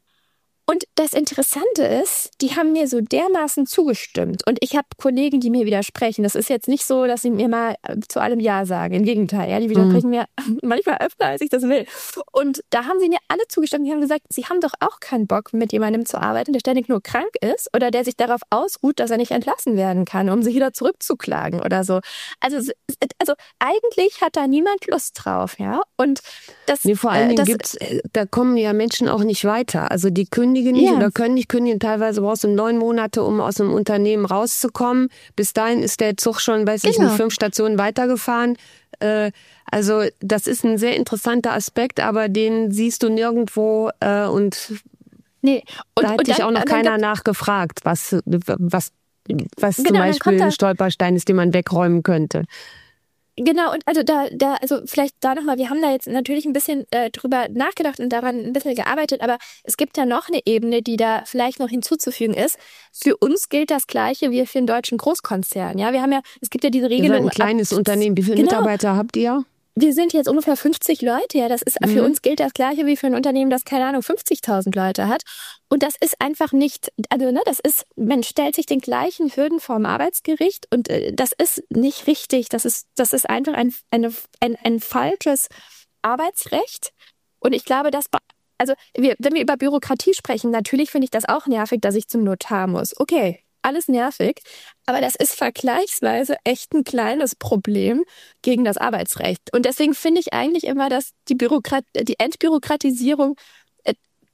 Und das Interessante ist, die haben mir so dermaßen zugestimmt. Und ich habe Kollegen, die mir widersprechen. Das ist jetzt nicht so, dass sie mir mal zu allem Ja sagen. Im Gegenteil, ja, die widersprechen mhm. mir manchmal öfter, als ich das will. Und da haben sie mir alle zugestimmt. Die haben gesagt, sie haben doch auch keinen Bock, mit jemandem zu arbeiten, der ständig nur krank ist oder der sich darauf ausruht, dass er nicht entlassen werden kann, um sich wieder zurückzuklagen oder so. Also, also eigentlich hat da niemand Lust drauf, ja. Und das, nee, vor allen Dingen das, gibt's, da kommen ja Menschen auch nicht weiter. Also die kündigen nicht ja. oder können nicht kündigen. Teilweise brauchst du neun Monate, um aus einem Unternehmen rauszukommen. Bis dahin ist der Zug schon, weiß ich genau. nicht, fünf Stationen weitergefahren. Äh, also das ist ein sehr interessanter Aspekt, aber den siehst du nirgendwo äh, und, nee. und da hat und dich dann, auch noch dann, keiner dann, nachgefragt, was, was, was genau, zum Beispiel ein Stolperstein ist, den man wegräumen könnte. Genau, und also da, da, also vielleicht da nochmal, wir haben da jetzt natürlich ein bisschen äh, drüber nachgedacht und daran ein bisschen gearbeitet, aber es gibt ja noch eine Ebene, die da vielleicht noch hinzuzufügen ist. Für uns gilt das Gleiche wie für einen deutschen Großkonzern. Ja, wir haben ja, es gibt ja diese Regelung. Ihr seid ein kleines ab, Unternehmen. Wie viele genau. Mitarbeiter habt ihr? Wir sind jetzt ungefähr fünfzig Leute, ja, das ist, mhm. für uns gilt das Gleiche wie für ein Unternehmen, das, keine Ahnung, fünfzigtausend Leute hat. Und das ist einfach nicht, also, ne, das ist, man stellt sich den gleichen Hürden vor dem Arbeitsgericht und äh, das ist nicht richtig. Das ist, das ist einfach ein, eine, ein, ein falsches Arbeitsrecht. Und ich glaube, dass, also, wir, wenn wir über Bürokratie sprechen, natürlich finde ich das auch nervig, dass ich zum Notar muss. Okay. Alles nervig, aber das ist vergleichsweise echt ein kleines Problem gegen das Arbeitsrecht. Und deswegen finde ich eigentlich immer, dass die, Bürokrat- die Entbürokratisierung äh,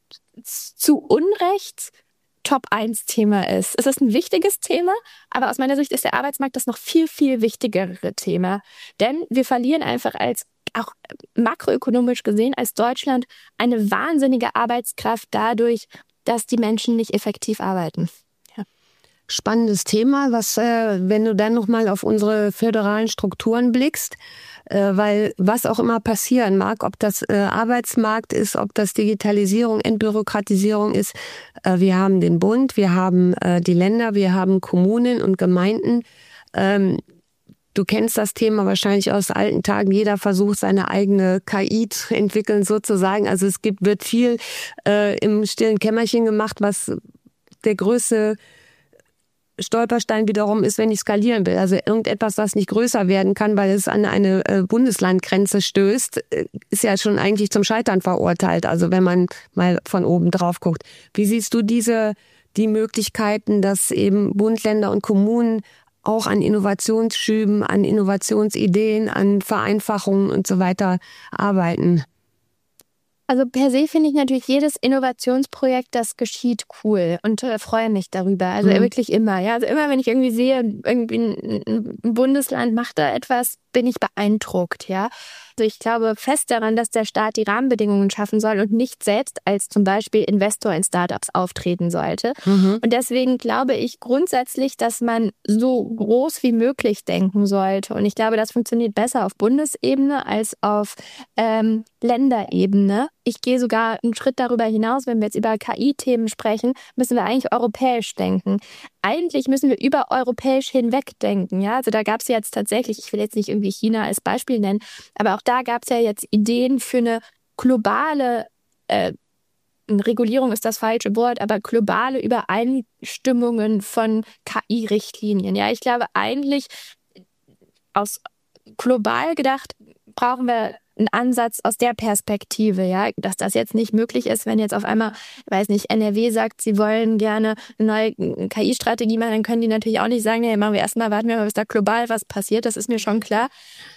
zu Unrecht Top eins Thema ist. Es ist ein wichtiges Thema, aber aus meiner Sicht ist der Arbeitsmarkt das noch viel, viel wichtigere Thema. Denn wir verlieren einfach als, auch makroökonomisch gesehen, als Deutschland eine wahnsinnige Arbeitskraft dadurch, dass die Menschen nicht effektiv arbeiten. Spannendes Thema, was, äh, wenn du dann nochmal auf unsere föderalen Strukturen blickst, äh, weil was auch immer passieren mag, ob das äh, Arbeitsmarkt ist, ob das Digitalisierung, Entbürokratisierung ist, äh, wir haben den Bund, wir haben äh, die Länder, wir haben Kommunen und Gemeinden. Ähm, du kennst das Thema wahrscheinlich aus alten Tagen. Jeder versucht, seine eigene K I zu entwickeln sozusagen. Also es gibt, wird viel äh, im stillen Kämmerchen gemacht, was der größte Stolperstein wiederum ist, wenn ich skalieren will. Also irgendetwas, was nicht größer werden kann, weil es an eine Bundeslandgrenze stößt, ist ja schon eigentlich zum Scheitern verurteilt. Also wenn man mal von oben drauf guckt. Wie siehst du diese, die Möglichkeiten, dass eben Bund, Länder und Kommunen auch an Innovationsschüben, an Innovationsideen, an Vereinfachungen und so weiter arbeiten? Also per se finde ich natürlich jedes Innovationsprojekt, das geschieht, cool und äh, freue mich darüber. Also mhm. wirklich immer. Ja, also immer, wenn ich irgendwie sehe, irgendwie ein, ein Bundesland macht da etwas, bin ich beeindruckt. Ja, also ich glaube fest daran, dass der Staat die Rahmenbedingungen schaffen soll und nicht selbst als zum Beispiel Investor in Startups auftreten sollte. Mhm. Und deswegen glaube ich grundsätzlich, dass man so groß wie möglich denken sollte. Und ich glaube, das funktioniert besser auf Bundesebene als auf ähm, Länderebene. Ich gehe sogar einen Schritt darüber hinaus, wenn wir jetzt über K I-Themen sprechen, müssen wir eigentlich europäisch denken. Eigentlich müssen wir über europäisch hinweg denken. Ja? Also da gab es jetzt tatsächlich, ich will jetzt nicht irgendwie China als Beispiel nennen, aber auch da gab es ja jetzt Ideen für eine globale, äh, Regulierung ist das falsche Wort, aber globale Übereinstimmungen von K I-Richtlinien. Ja, ich glaube eigentlich aus global gedacht brauchen wir ein Ansatz aus der Perspektive, ja, dass das jetzt nicht möglich ist, wenn jetzt auf einmal, weiß nicht, N R W sagt, sie wollen gerne eine neue K I-Strategie machen, dann können die natürlich auch nicht sagen, nee, machen wir erstmal, warten wir mal, bis da global was passiert, das ist mir schon klar.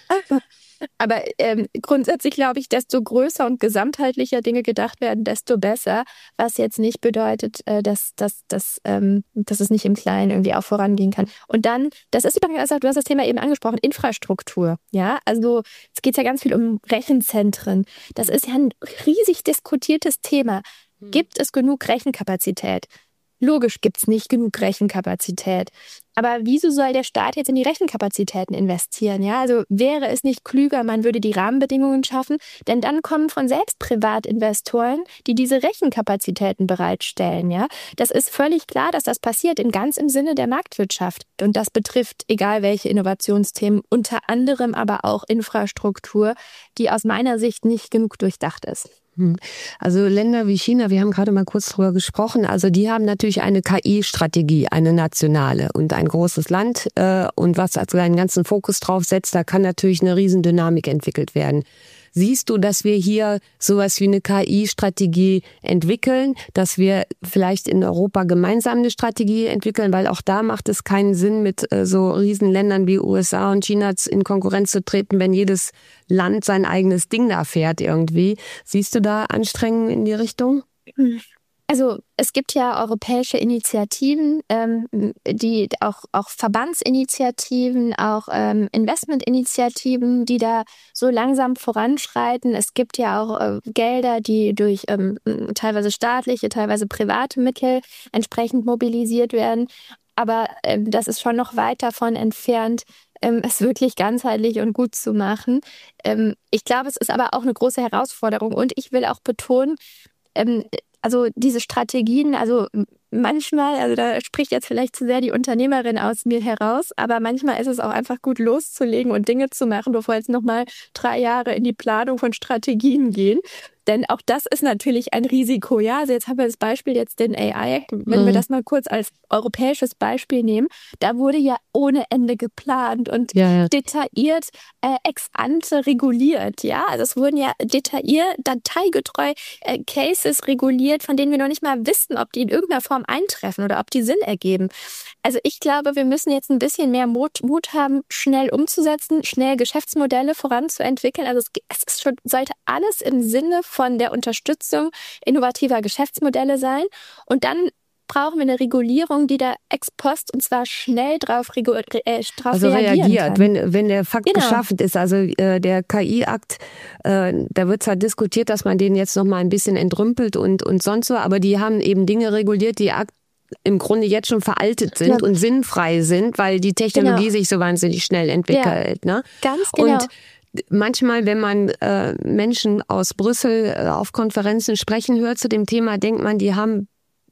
Aber ähm, grundsätzlich glaube ich, desto größer und gesamtheitlicher Dinge gedacht werden, desto besser. Was jetzt nicht bedeutet, äh, dass, dass, dass, ähm, dass es nicht im Kleinen irgendwie auch vorangehen kann. Und dann, das ist übrigens, also du hast das Thema eben angesprochen, Infrastruktur. Ja, also es geht ja ganz viel um Rechenzentren. Das ist ja ein riesig diskutiertes Thema. Gibt es genug Rechenkapazität? Logisch gibt's nicht genug Rechenkapazität. Aber wieso soll der Staat jetzt in die Rechenkapazitäten investieren? Ja, also wäre es nicht klüger, man würde die Rahmenbedingungen schaffen? Denn dann kommen von selbst Privatinvestoren, die diese Rechenkapazitäten bereitstellen. Ja, das ist völlig klar, dass das passiert, in ganz im Sinne der Marktwirtschaft. Und das betrifft egal welche Innovationsthemen, unter anderem aber auch Infrastruktur, die aus meiner Sicht nicht genug durchdacht ist. Also Länder wie China, wir haben gerade mal kurz drüber gesprochen, also die haben natürlich eine K I-Strategie, eine nationale und ein großes Land äh, und was also seinen ganzen Fokus drauf setzt, da kann natürlich eine Riesendynamik entwickelt werden. Siehst du, dass wir hier sowas wie eine K I-Strategie entwickeln, dass wir vielleicht in Europa gemeinsam eine Strategie entwickeln, weil auch da macht es keinen Sinn, mit äh, so Riesenländern wie U S A und China in Konkurrenz zu treten, wenn jedes Land sein eigenes Ding da fährt irgendwie. Siehst du da Anstrengungen in die Richtung? Also es gibt ja europäische Initiativen, ähm, die auch auch Verbandsinitiativen, auch ähm, Investmentinitiativen, die da so langsam voranschreiten. Es gibt ja auch äh, Gelder, die durch ähm, teilweise staatliche, teilweise private Mittel entsprechend mobilisiert werden. Aber ähm, das ist schon noch weit davon entfernt, ähm, es wirklich ganzheitlich und gut zu machen. Ähm, ich glaube, es ist aber auch eine große Herausforderung. Und ich will auch betonen, ähm, also diese Strategien, also manchmal, also da spricht jetzt vielleicht zu sehr die Unternehmerin aus mir heraus, aber manchmal ist es auch einfach gut loszulegen und Dinge zu machen, bevor jetzt nochmal drei Jahre in die Planung von Strategien gehen. Denn auch das ist natürlich ein Risiko. Ja, also jetzt haben wir das Beispiel jetzt den A I. Wenn mhm. wir das mal kurz als europäisches Beispiel nehmen, da wurde ja ohne Ende geplant und ja, ja. detailliert äh, ex ante reguliert. Ja, also es wurden ja detailliert, dateigetreu äh, Cases reguliert, von denen wir noch nicht mal wissen, ob die in irgendeiner Form eintreffen oder ob die Sinn ergeben. Also ich glaube, wir müssen jetzt ein bisschen mehr Mut, Mut haben, schnell umzusetzen, schnell Geschäftsmodelle voranzuentwickeln. Also es, es ist schon, sollte alles im Sinne von der Unterstützung innovativer Geschäftsmodelle sein. Und dann brauchen wir eine Regulierung, die da ex post und zwar schnell drauf, regu- äh, drauf also reagieren reagiert, kann. wenn wenn der Fakt genau. geschaffen ist. Also äh, der K I-Akt, äh, da wird zwar diskutiert, dass man den jetzt noch mal ein bisschen entrümpelt und und sonst so, aber die haben eben Dinge reguliert, die akt im Grunde jetzt schon veraltet sind ja. und sinnfrei sind, weil die Technologie genau. sich so wahnsinnig schnell entwickelt. Ja. Ne? Ganz genau. Und manchmal, wenn man äh, Menschen aus Brüssel äh, auf Konferenzen sprechen hört zu dem Thema, denkt man, die haben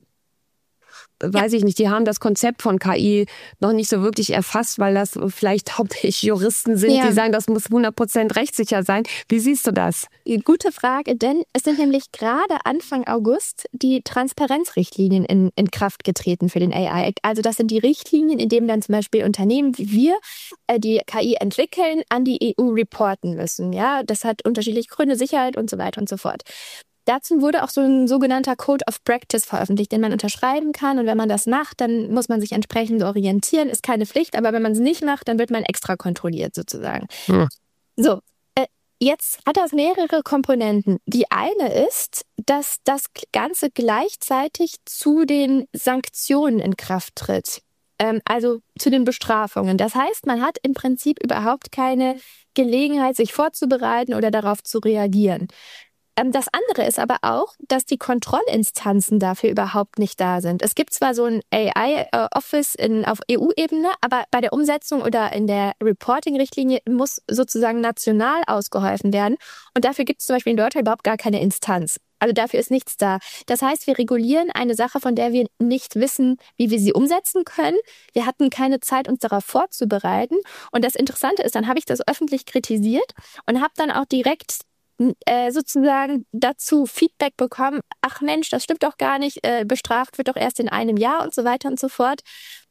weiß ich nicht, die haben das Konzept von K I noch nicht so wirklich erfasst, weil das vielleicht hauptsächlich Juristen sind, ja. die sagen, das muss hundert Prozent rechtssicher sein. Wie siehst du das? Gute Frage, denn es sind nämlich gerade Anfang August die Transparenzrichtlinien in, in Kraft getreten für den A I. Also das sind die Richtlinien, in denen dann zum Beispiel Unternehmen wie wir, äh, die K I entwickeln, an die E U reporten müssen. Ja, das hat unterschiedliche Gründe, Sicherheit und so weiter und so fort. Dazu wurde auch so ein sogenannter Code of Practice veröffentlicht, den man unterschreiben kann. Und wenn man das macht, dann muss man sich entsprechend orientieren. Ist keine Pflicht, aber wenn man es nicht macht, dann wird man extra kontrolliert sozusagen. Ja. So, äh, jetzt hat das mehrere Komponenten. Die eine ist, dass das Ganze gleichzeitig zu den Sanktionen in Kraft tritt. Ähm, also zu den Bestrafungen. Das heißt, man hat im Prinzip überhaupt keine Gelegenheit, sich vorzubereiten oder darauf zu reagieren. Das andere ist aber auch, dass die Kontrollinstanzen dafür überhaupt nicht da sind. Es gibt zwar so ein A I-Office in, auf E U-Ebene, aber bei der Umsetzung oder in der Reporting-Richtlinie muss sozusagen national ausgeholfen werden. Und dafür gibt es zum Beispiel in Deutschland überhaupt gar keine Instanz. Also dafür ist nichts da. Das heißt, wir regulieren eine Sache, von der wir nicht wissen, wie wir sie umsetzen können. Wir hatten keine Zeit, uns darauf vorzubereiten. Und das Interessante ist, dann habe ich das öffentlich kritisiert und habe dann auch direkt Äh, sozusagen dazu Feedback bekommen, ach Mensch, das stimmt doch gar nicht, äh, bestraft wird doch erst in einem Jahr und so weiter und so fort.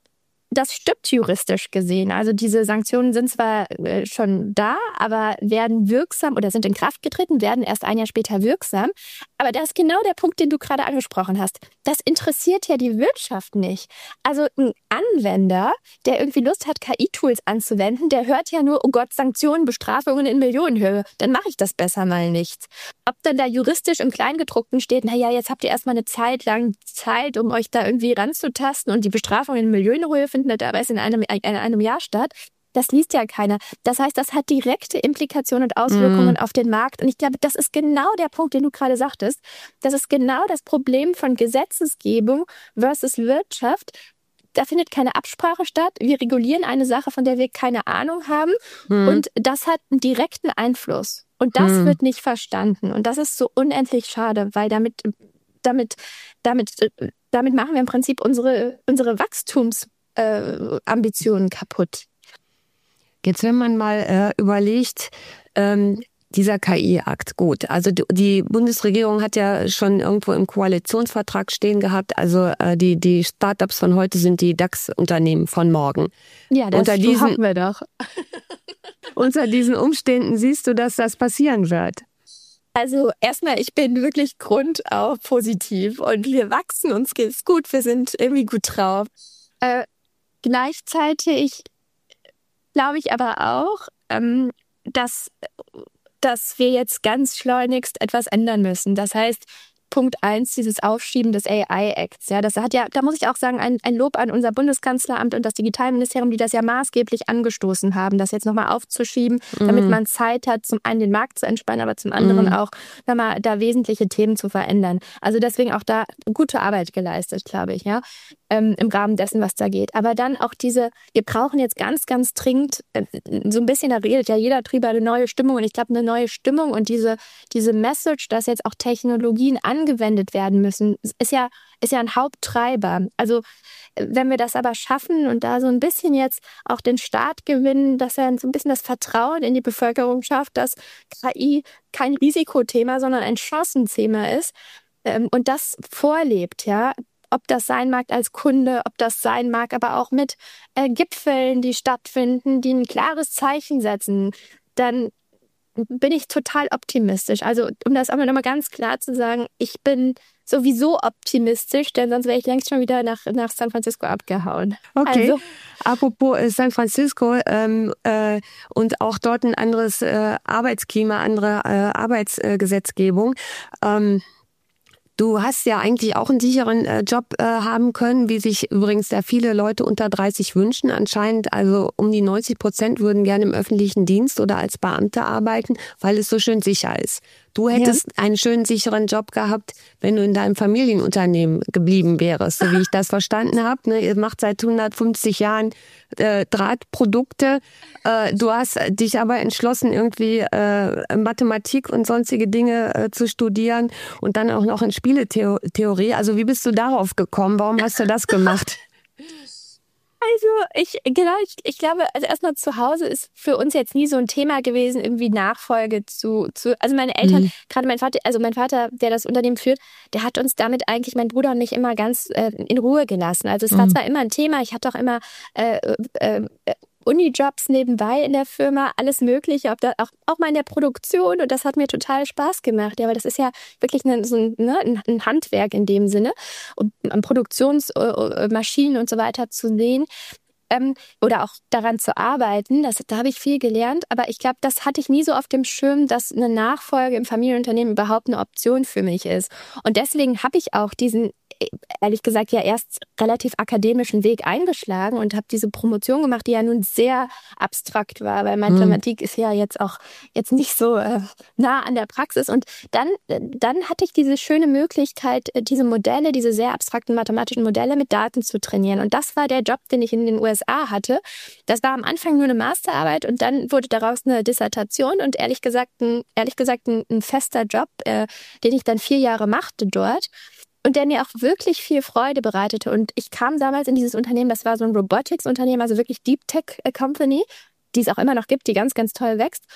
das stimmt juristisch gesehen. Also diese Sanktionen sind zwar äh, schon da, aber werden wirksam oder sind in Kraft getreten, werden erst ein Jahr später wirksam. Aber das ist genau der Punkt, den du gerade angesprochen hast. Das interessiert ja die Wirtschaft nicht. Also ein Anwender, der irgendwie Lust hat, K I-Tools anzuwenden, der hört ja nur, oh Gott, Sanktionen, Bestrafungen in Millionenhöhe. Dann mache ich das besser mal nicht. Ob dann da juristisch im Kleingedruckten steht, naja, jetzt habt ihr erstmal eine Zeit lang Zeit, um euch da irgendwie ranzutasten und die Bestrafungen in Millionenhöhe finden teilweise in einem, in einem Jahr statt. Das liest ja keiner. Das heißt, das hat direkte Implikationen und Auswirkungen mm. auf den Markt. Und ich glaube, das ist genau der Punkt, den du gerade sagtest. Das ist genau das Problem von Gesetzesgebung versus Wirtschaft. Da findet keine Absprache statt. Wir regulieren eine Sache, von der wir keine Ahnung haben. Mm. Und das hat einen direkten Einfluss. Und das mm. wird nicht verstanden. Und das ist so unendlich schade, weil damit, damit, damit, damit machen wir im Prinzip unsere, unsere Wachstums Äh, Ambitionen kaputt. Jetzt, wenn man mal äh, überlegt, ähm, dieser K I-Akt, gut, also die, die Bundesregierung hat ja schon irgendwo im Koalitionsvertrag stehen gehabt, also äh, die, die Startups von heute sind die DAX-Unternehmen von morgen. Ja, das unter diesen, hoffen wir doch. Unter diesen Umständen siehst du, dass das passieren wird? Also erstmal, ich bin wirklich grundauf positiv und wir wachsen, uns geht's gut, wir sind irgendwie gut drauf. Äh, Gleichzeitig glaube ich aber auch, ähm, dass, dass wir jetzt ganz schleunigst etwas ändern müssen. Das heißt, Punkt eins, dieses Aufschieben des A I-Acts. Ja, das hat ja, da muss ich auch sagen, ein, ein Lob an unser Bundeskanzleramt und das Digitalministerium, die das ja maßgeblich angestoßen haben, das jetzt nochmal aufzuschieben, mhm. damit man Zeit hat, zum einen den Markt zu entspannen, aber zum anderen mhm. auch nochmal da wesentliche Themen zu verändern. Also deswegen auch da gute Arbeit geleistet, glaube ich, ja, ähm, im Rahmen dessen, was da geht. Aber dann auch diese, wir brauchen jetzt ganz, ganz dringend, äh, so ein bisschen, da redet ja jeder drüber, eine neue Stimmung und ich glaube, eine neue Stimmung und diese, diese Message, dass jetzt auch Technologien angewendet werden müssen, ist ja, ist ja ein Haupttreiber. Also wenn wir das aber schaffen und da so ein bisschen jetzt auch den Staat gewinnen, dass er so ein bisschen das Vertrauen in die Bevölkerung schafft, dass K I kein Risikothema, sondern ein Chancenthema ist ähm, und das vorlebt, ja, ob das sein mag als Kunde, ob das sein mag, aber auch mit äh, Gipfeln, die stattfinden, die ein klares Zeichen setzen, dann bin ich total optimistisch. Also um das aber nochmal ganz klar zu sagen, ich bin sowieso optimistisch, denn sonst wäre ich längst schon wieder nach, nach San Francisco abgehauen. Okay, also, apropos äh, San Francisco ähm, äh, und auch dort ein anderes äh, Arbeitsklima, andere äh, Arbeitsgesetzgebung. Ähm, Du hast ja eigentlich auch einen sicheren äh, Job äh, haben können, wie sich übrigens sehr viele Leute unter dreißig wünschen. Anscheinend also um die neunzig Prozent würden gerne im öffentlichen Dienst oder als Beamte arbeiten, weil es so schön sicher ist. Du hättest ja. einen schönen, sicheren Job gehabt, wenn du in deinem Familienunternehmen geblieben wärst, so wie ich das verstanden habe. Ne? Ihr macht seit hundertfünfzig Jahren äh, Drahtprodukte. Äh, du hast dich aber entschlossen, irgendwie äh, Mathematik und sonstige Dinge äh, zu studieren und dann auch noch in Spieletheorie. Also wie bist du darauf gekommen? Warum hast du das gemacht? Also ich, genau, ich, ich glaube, also erstmal zu Hause ist für uns jetzt nie so ein Thema gewesen, irgendwie Nachfolge zu, zu also meine Eltern, mhm. gerade mein Vater, also mein Vater, der das Unternehmen führt, der hat uns damit eigentlich, mein Bruder und mich immer ganz äh, in Ruhe gelassen. Also es mhm. war zwar immer ein Thema, ich hatte auch immer äh, äh, äh, Unijobs nebenbei in der Firma, alles Mögliche, ob da auch, auch mal in der Produktion und das hat mir total Spaß gemacht, ja, weil das ist ja wirklich eine, so ein, ne, ein Handwerk in dem Sinne und an Produktionsmaschinen und so weiter zu sehen ähm, oder auch daran zu arbeiten, das, da habe ich viel gelernt, aber ich glaube, das hatte ich nie so auf dem Schirm, dass eine Nachfolge im Familienunternehmen überhaupt eine Option für mich ist und deswegen habe ich auch diesen ehrlich gesagt ja erst relativ akademischen Weg eingeschlagen und habe diese Promotion gemacht, die ja nun sehr abstrakt war, weil Mathematik hm. ist ja jetzt auch jetzt nicht so äh, nah an der Praxis. Und dann, dann hatte ich diese schöne Möglichkeit, diese Modelle, diese sehr abstrakten mathematischen Modelle mit Daten zu trainieren. Und das war der Job, den ich in den U S A hatte. Das war am Anfang nur eine Masterarbeit und dann wurde daraus eine Dissertation und ehrlich gesagt ein, ehrlich gesagt ein, ein fester Job, äh, den ich dann vier Jahre machte dort. Und der mir auch wirklich viel Freude bereitete. Und ich kam damals in dieses Unternehmen, das war so ein Robotics-Unternehmen, also wirklich Deep Tech Company, die es auch immer noch gibt, die ganz, ganz toll wächst.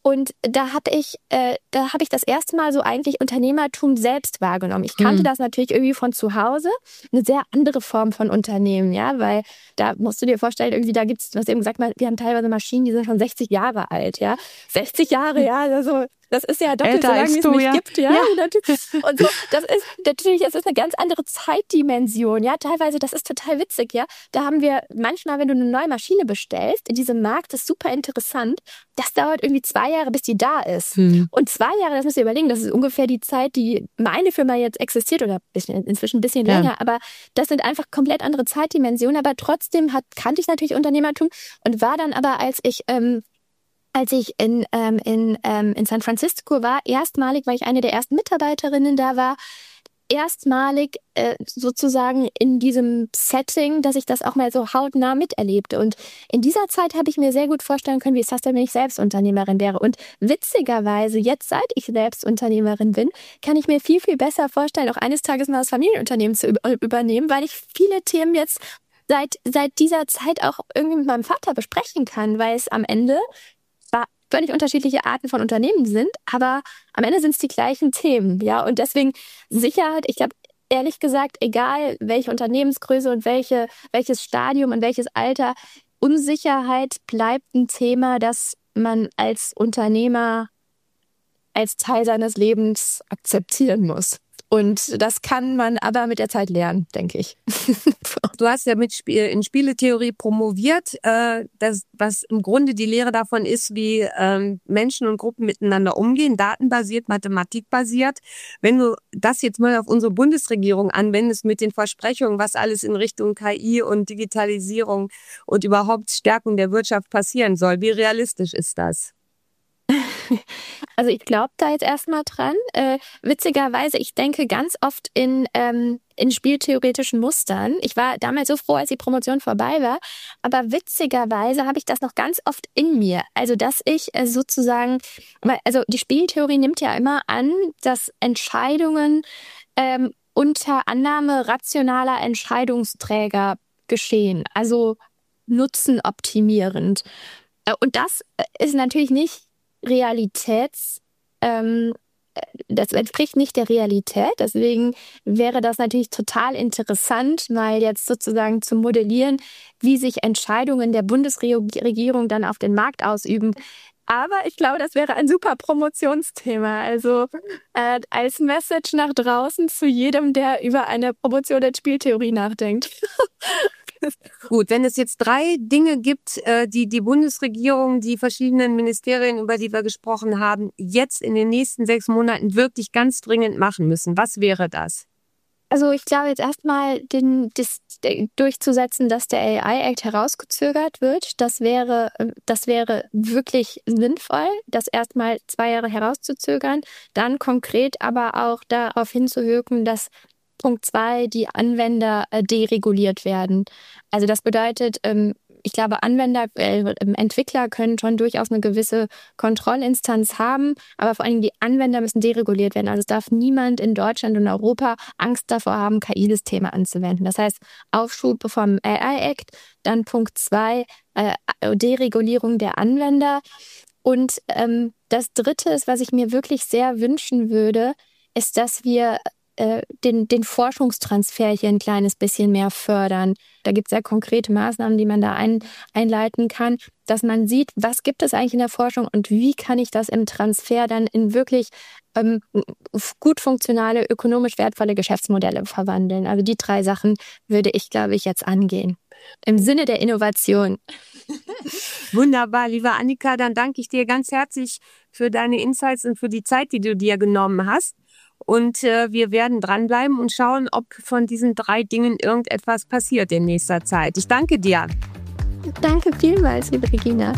Und da habe ich, äh, da habe ich das erste Mal so eigentlich Unternehmertum selbst wahrgenommen. Ich kannte mhm. das natürlich irgendwie von zu Hause, eine sehr andere Form von Unternehmen, ja, weil da musst du dir vorstellen, irgendwie da gibt's, du hast eben gesagt, wir haben teilweise Maschinen, die sind schon sechzig Jahre alt, ja, sechzig Jahre, ja, also das ist ja doppelt so lange, wie es mich ja. gibt, ja. ja. Und so, das ist natürlich, es ist eine ganz andere Zeitdimension, ja. Teilweise, das ist total witzig, ja. Da haben wir manchmal, wenn du eine neue Maschine bestellst, in diesem Markt, das ist super interessant. Das dauert irgendwie zwei Jahre, bis die da ist. Hm. Und zwei Jahre, das müsst ihr überlegen, das ist ungefähr die Zeit, die meine Firma jetzt existiert oder inzwischen ein bisschen länger. Ja. Aber das sind einfach komplett andere Zeitdimensionen. Aber trotzdem hat, kannte ich natürlich Unternehmertum und war dann aber, als ich ähm, Als ich in, ähm, in, ähm, in San Francisco war, erstmalig, weil ich eine der ersten Mitarbeiterinnen da war, erstmalig äh, sozusagen in diesem Setting, dass ich das auch mal so hautnah miterlebte. Und in dieser Zeit habe ich mir sehr gut vorstellen können, wie es das denn, wenn ich Selbstunternehmerin wäre. Und witzigerweise, jetzt seit ich Selbstunternehmerin bin, kann ich mir viel, viel besser vorstellen, auch eines Tages mal das Familienunternehmen zu übernehmen, weil ich viele Themen jetzt seit, seit dieser Zeit auch irgendwie mit meinem Vater besprechen kann, weil es am Ende völlig unterschiedliche Arten von Unternehmen sind, aber am Ende sind es die gleichen Themen, ja, und deswegen Sicherheit, ich glaube, ehrlich gesagt, egal welche Unternehmensgröße und welche, welches Stadium und welches Alter, Unsicherheit bleibt ein Thema, das man als Unternehmer als Teil seines Lebens akzeptieren muss. Und das kann man aber mit der Zeit lernen, denke ich. Du hast ja mit Spiel, in Spieletheorie promoviert, äh, das, was im Grunde die Lehre davon ist, wie ähm, Menschen und Gruppen miteinander umgehen, datenbasiert, mathematikbasiert. Wenn du das jetzt mal auf unsere Bundesregierung anwendest mit den Versprechungen, was alles in Richtung K I und Digitalisierung und überhaupt Stärkung der Wirtschaft passieren soll, wie realistisch ist das? Also ich glaube da jetzt erstmal dran. Äh, witzigerweise, ich denke ganz oft in, ähm, in spieltheoretischen Mustern. Ich war damals so froh, als die Promotion vorbei war. Aber witzigerweise habe ich das noch ganz oft in mir. Also dass ich äh, sozusagen, also die Spieltheorie nimmt ja immer an, dass Entscheidungen ähm, unter Annahme rationaler Entscheidungsträger geschehen. Also nutzenoptimierend. Äh, und das ist natürlich nicht Realitäts, ähm, das entspricht nicht der Realität. Deswegen wäre das natürlich total interessant, mal jetzt sozusagen zu modellieren, wie sich Entscheidungen der Bundesregierung dann auf den Markt ausüben. Aber ich glaube, das wäre ein super Promotionsthema. Also äh, als Message nach draußen zu jedem, der über eine Promotion der Spieltheorie nachdenkt. Gut, wenn es jetzt drei Dinge gibt, die die Bundesregierung, die verschiedenen Ministerien, über die wir gesprochen haben, jetzt in den nächsten sechs Monaten wirklich ganz dringend machen müssen, was wäre das? Also ich glaube jetzt erstmal den, das, durchzusetzen, dass der A I Act herausgezögert wird. Das wäre, das wäre wirklich sinnvoll, das erstmal zwei Jahre herauszuzögern. Dann konkret aber auch darauf hinzuwirken, dass Punkt zwei, die Anwender äh, dereguliert werden. Also das bedeutet, ähm, ich glaube, Anwender, äh, Entwickler können schon durchaus eine gewisse Kontrollinstanz haben, aber vor allem die Anwender müssen dereguliert werden. Also es darf niemand in Deutschland und Europa Angst davor haben, K I-Systeme anzuwenden. Das heißt, Aufschub vom A I Act, dann Punkt zwei, äh, Deregulierung der Anwender. Und ähm, das Dritte ist, was ich mir wirklich sehr wünschen würde, ist, dass wir Den, den Forschungstransfer hier ein kleines bisschen mehr fördern. Da gibt es sehr konkrete Maßnahmen, die man da ein, einleiten kann, dass man sieht, was gibt es eigentlich in der Forschung und wie kann ich das im Transfer dann in wirklich ähm, gut funktionale, ökonomisch wertvolle Geschäftsmodelle verwandeln. Also die drei Sachen würde ich, glaube ich, jetzt angehen. Im Sinne der Innovation. Wunderbar, liebe Annika, dann danke ich dir ganz herzlich für deine Insights und für die Zeit, die du dir genommen hast. Und äh, wir werden dranbleiben und schauen, ob von diesen drei Dingen irgendetwas passiert in nächster Zeit. Ich danke dir. Danke vielmals, liebe Regina.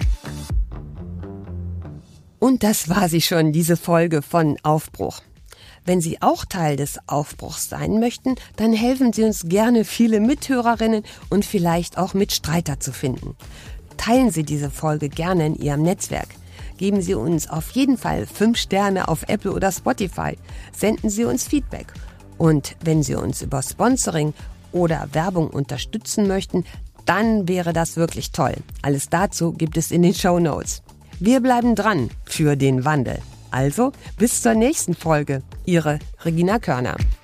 Und das war sie schon, diese Folge von Aufbruch. Wenn Sie auch Teil des Aufbruchs sein möchten, dann helfen Sie uns gerne, viele Mithörerinnen und vielleicht auch Mitstreiter zu finden. Teilen Sie diese Folge gerne in Ihrem Netzwerk. Geben Sie uns auf jeden Fall fünf Sterne auf Apple oder Spotify. Senden Sie uns Feedback. Und wenn Sie uns über Sponsoring oder Werbung unterstützen möchten, dann wäre das wirklich toll. Alles dazu gibt es in den Shownotes. Wir bleiben dran für den Wandel. Also bis zur nächsten Folge. Ihre Regina Körner.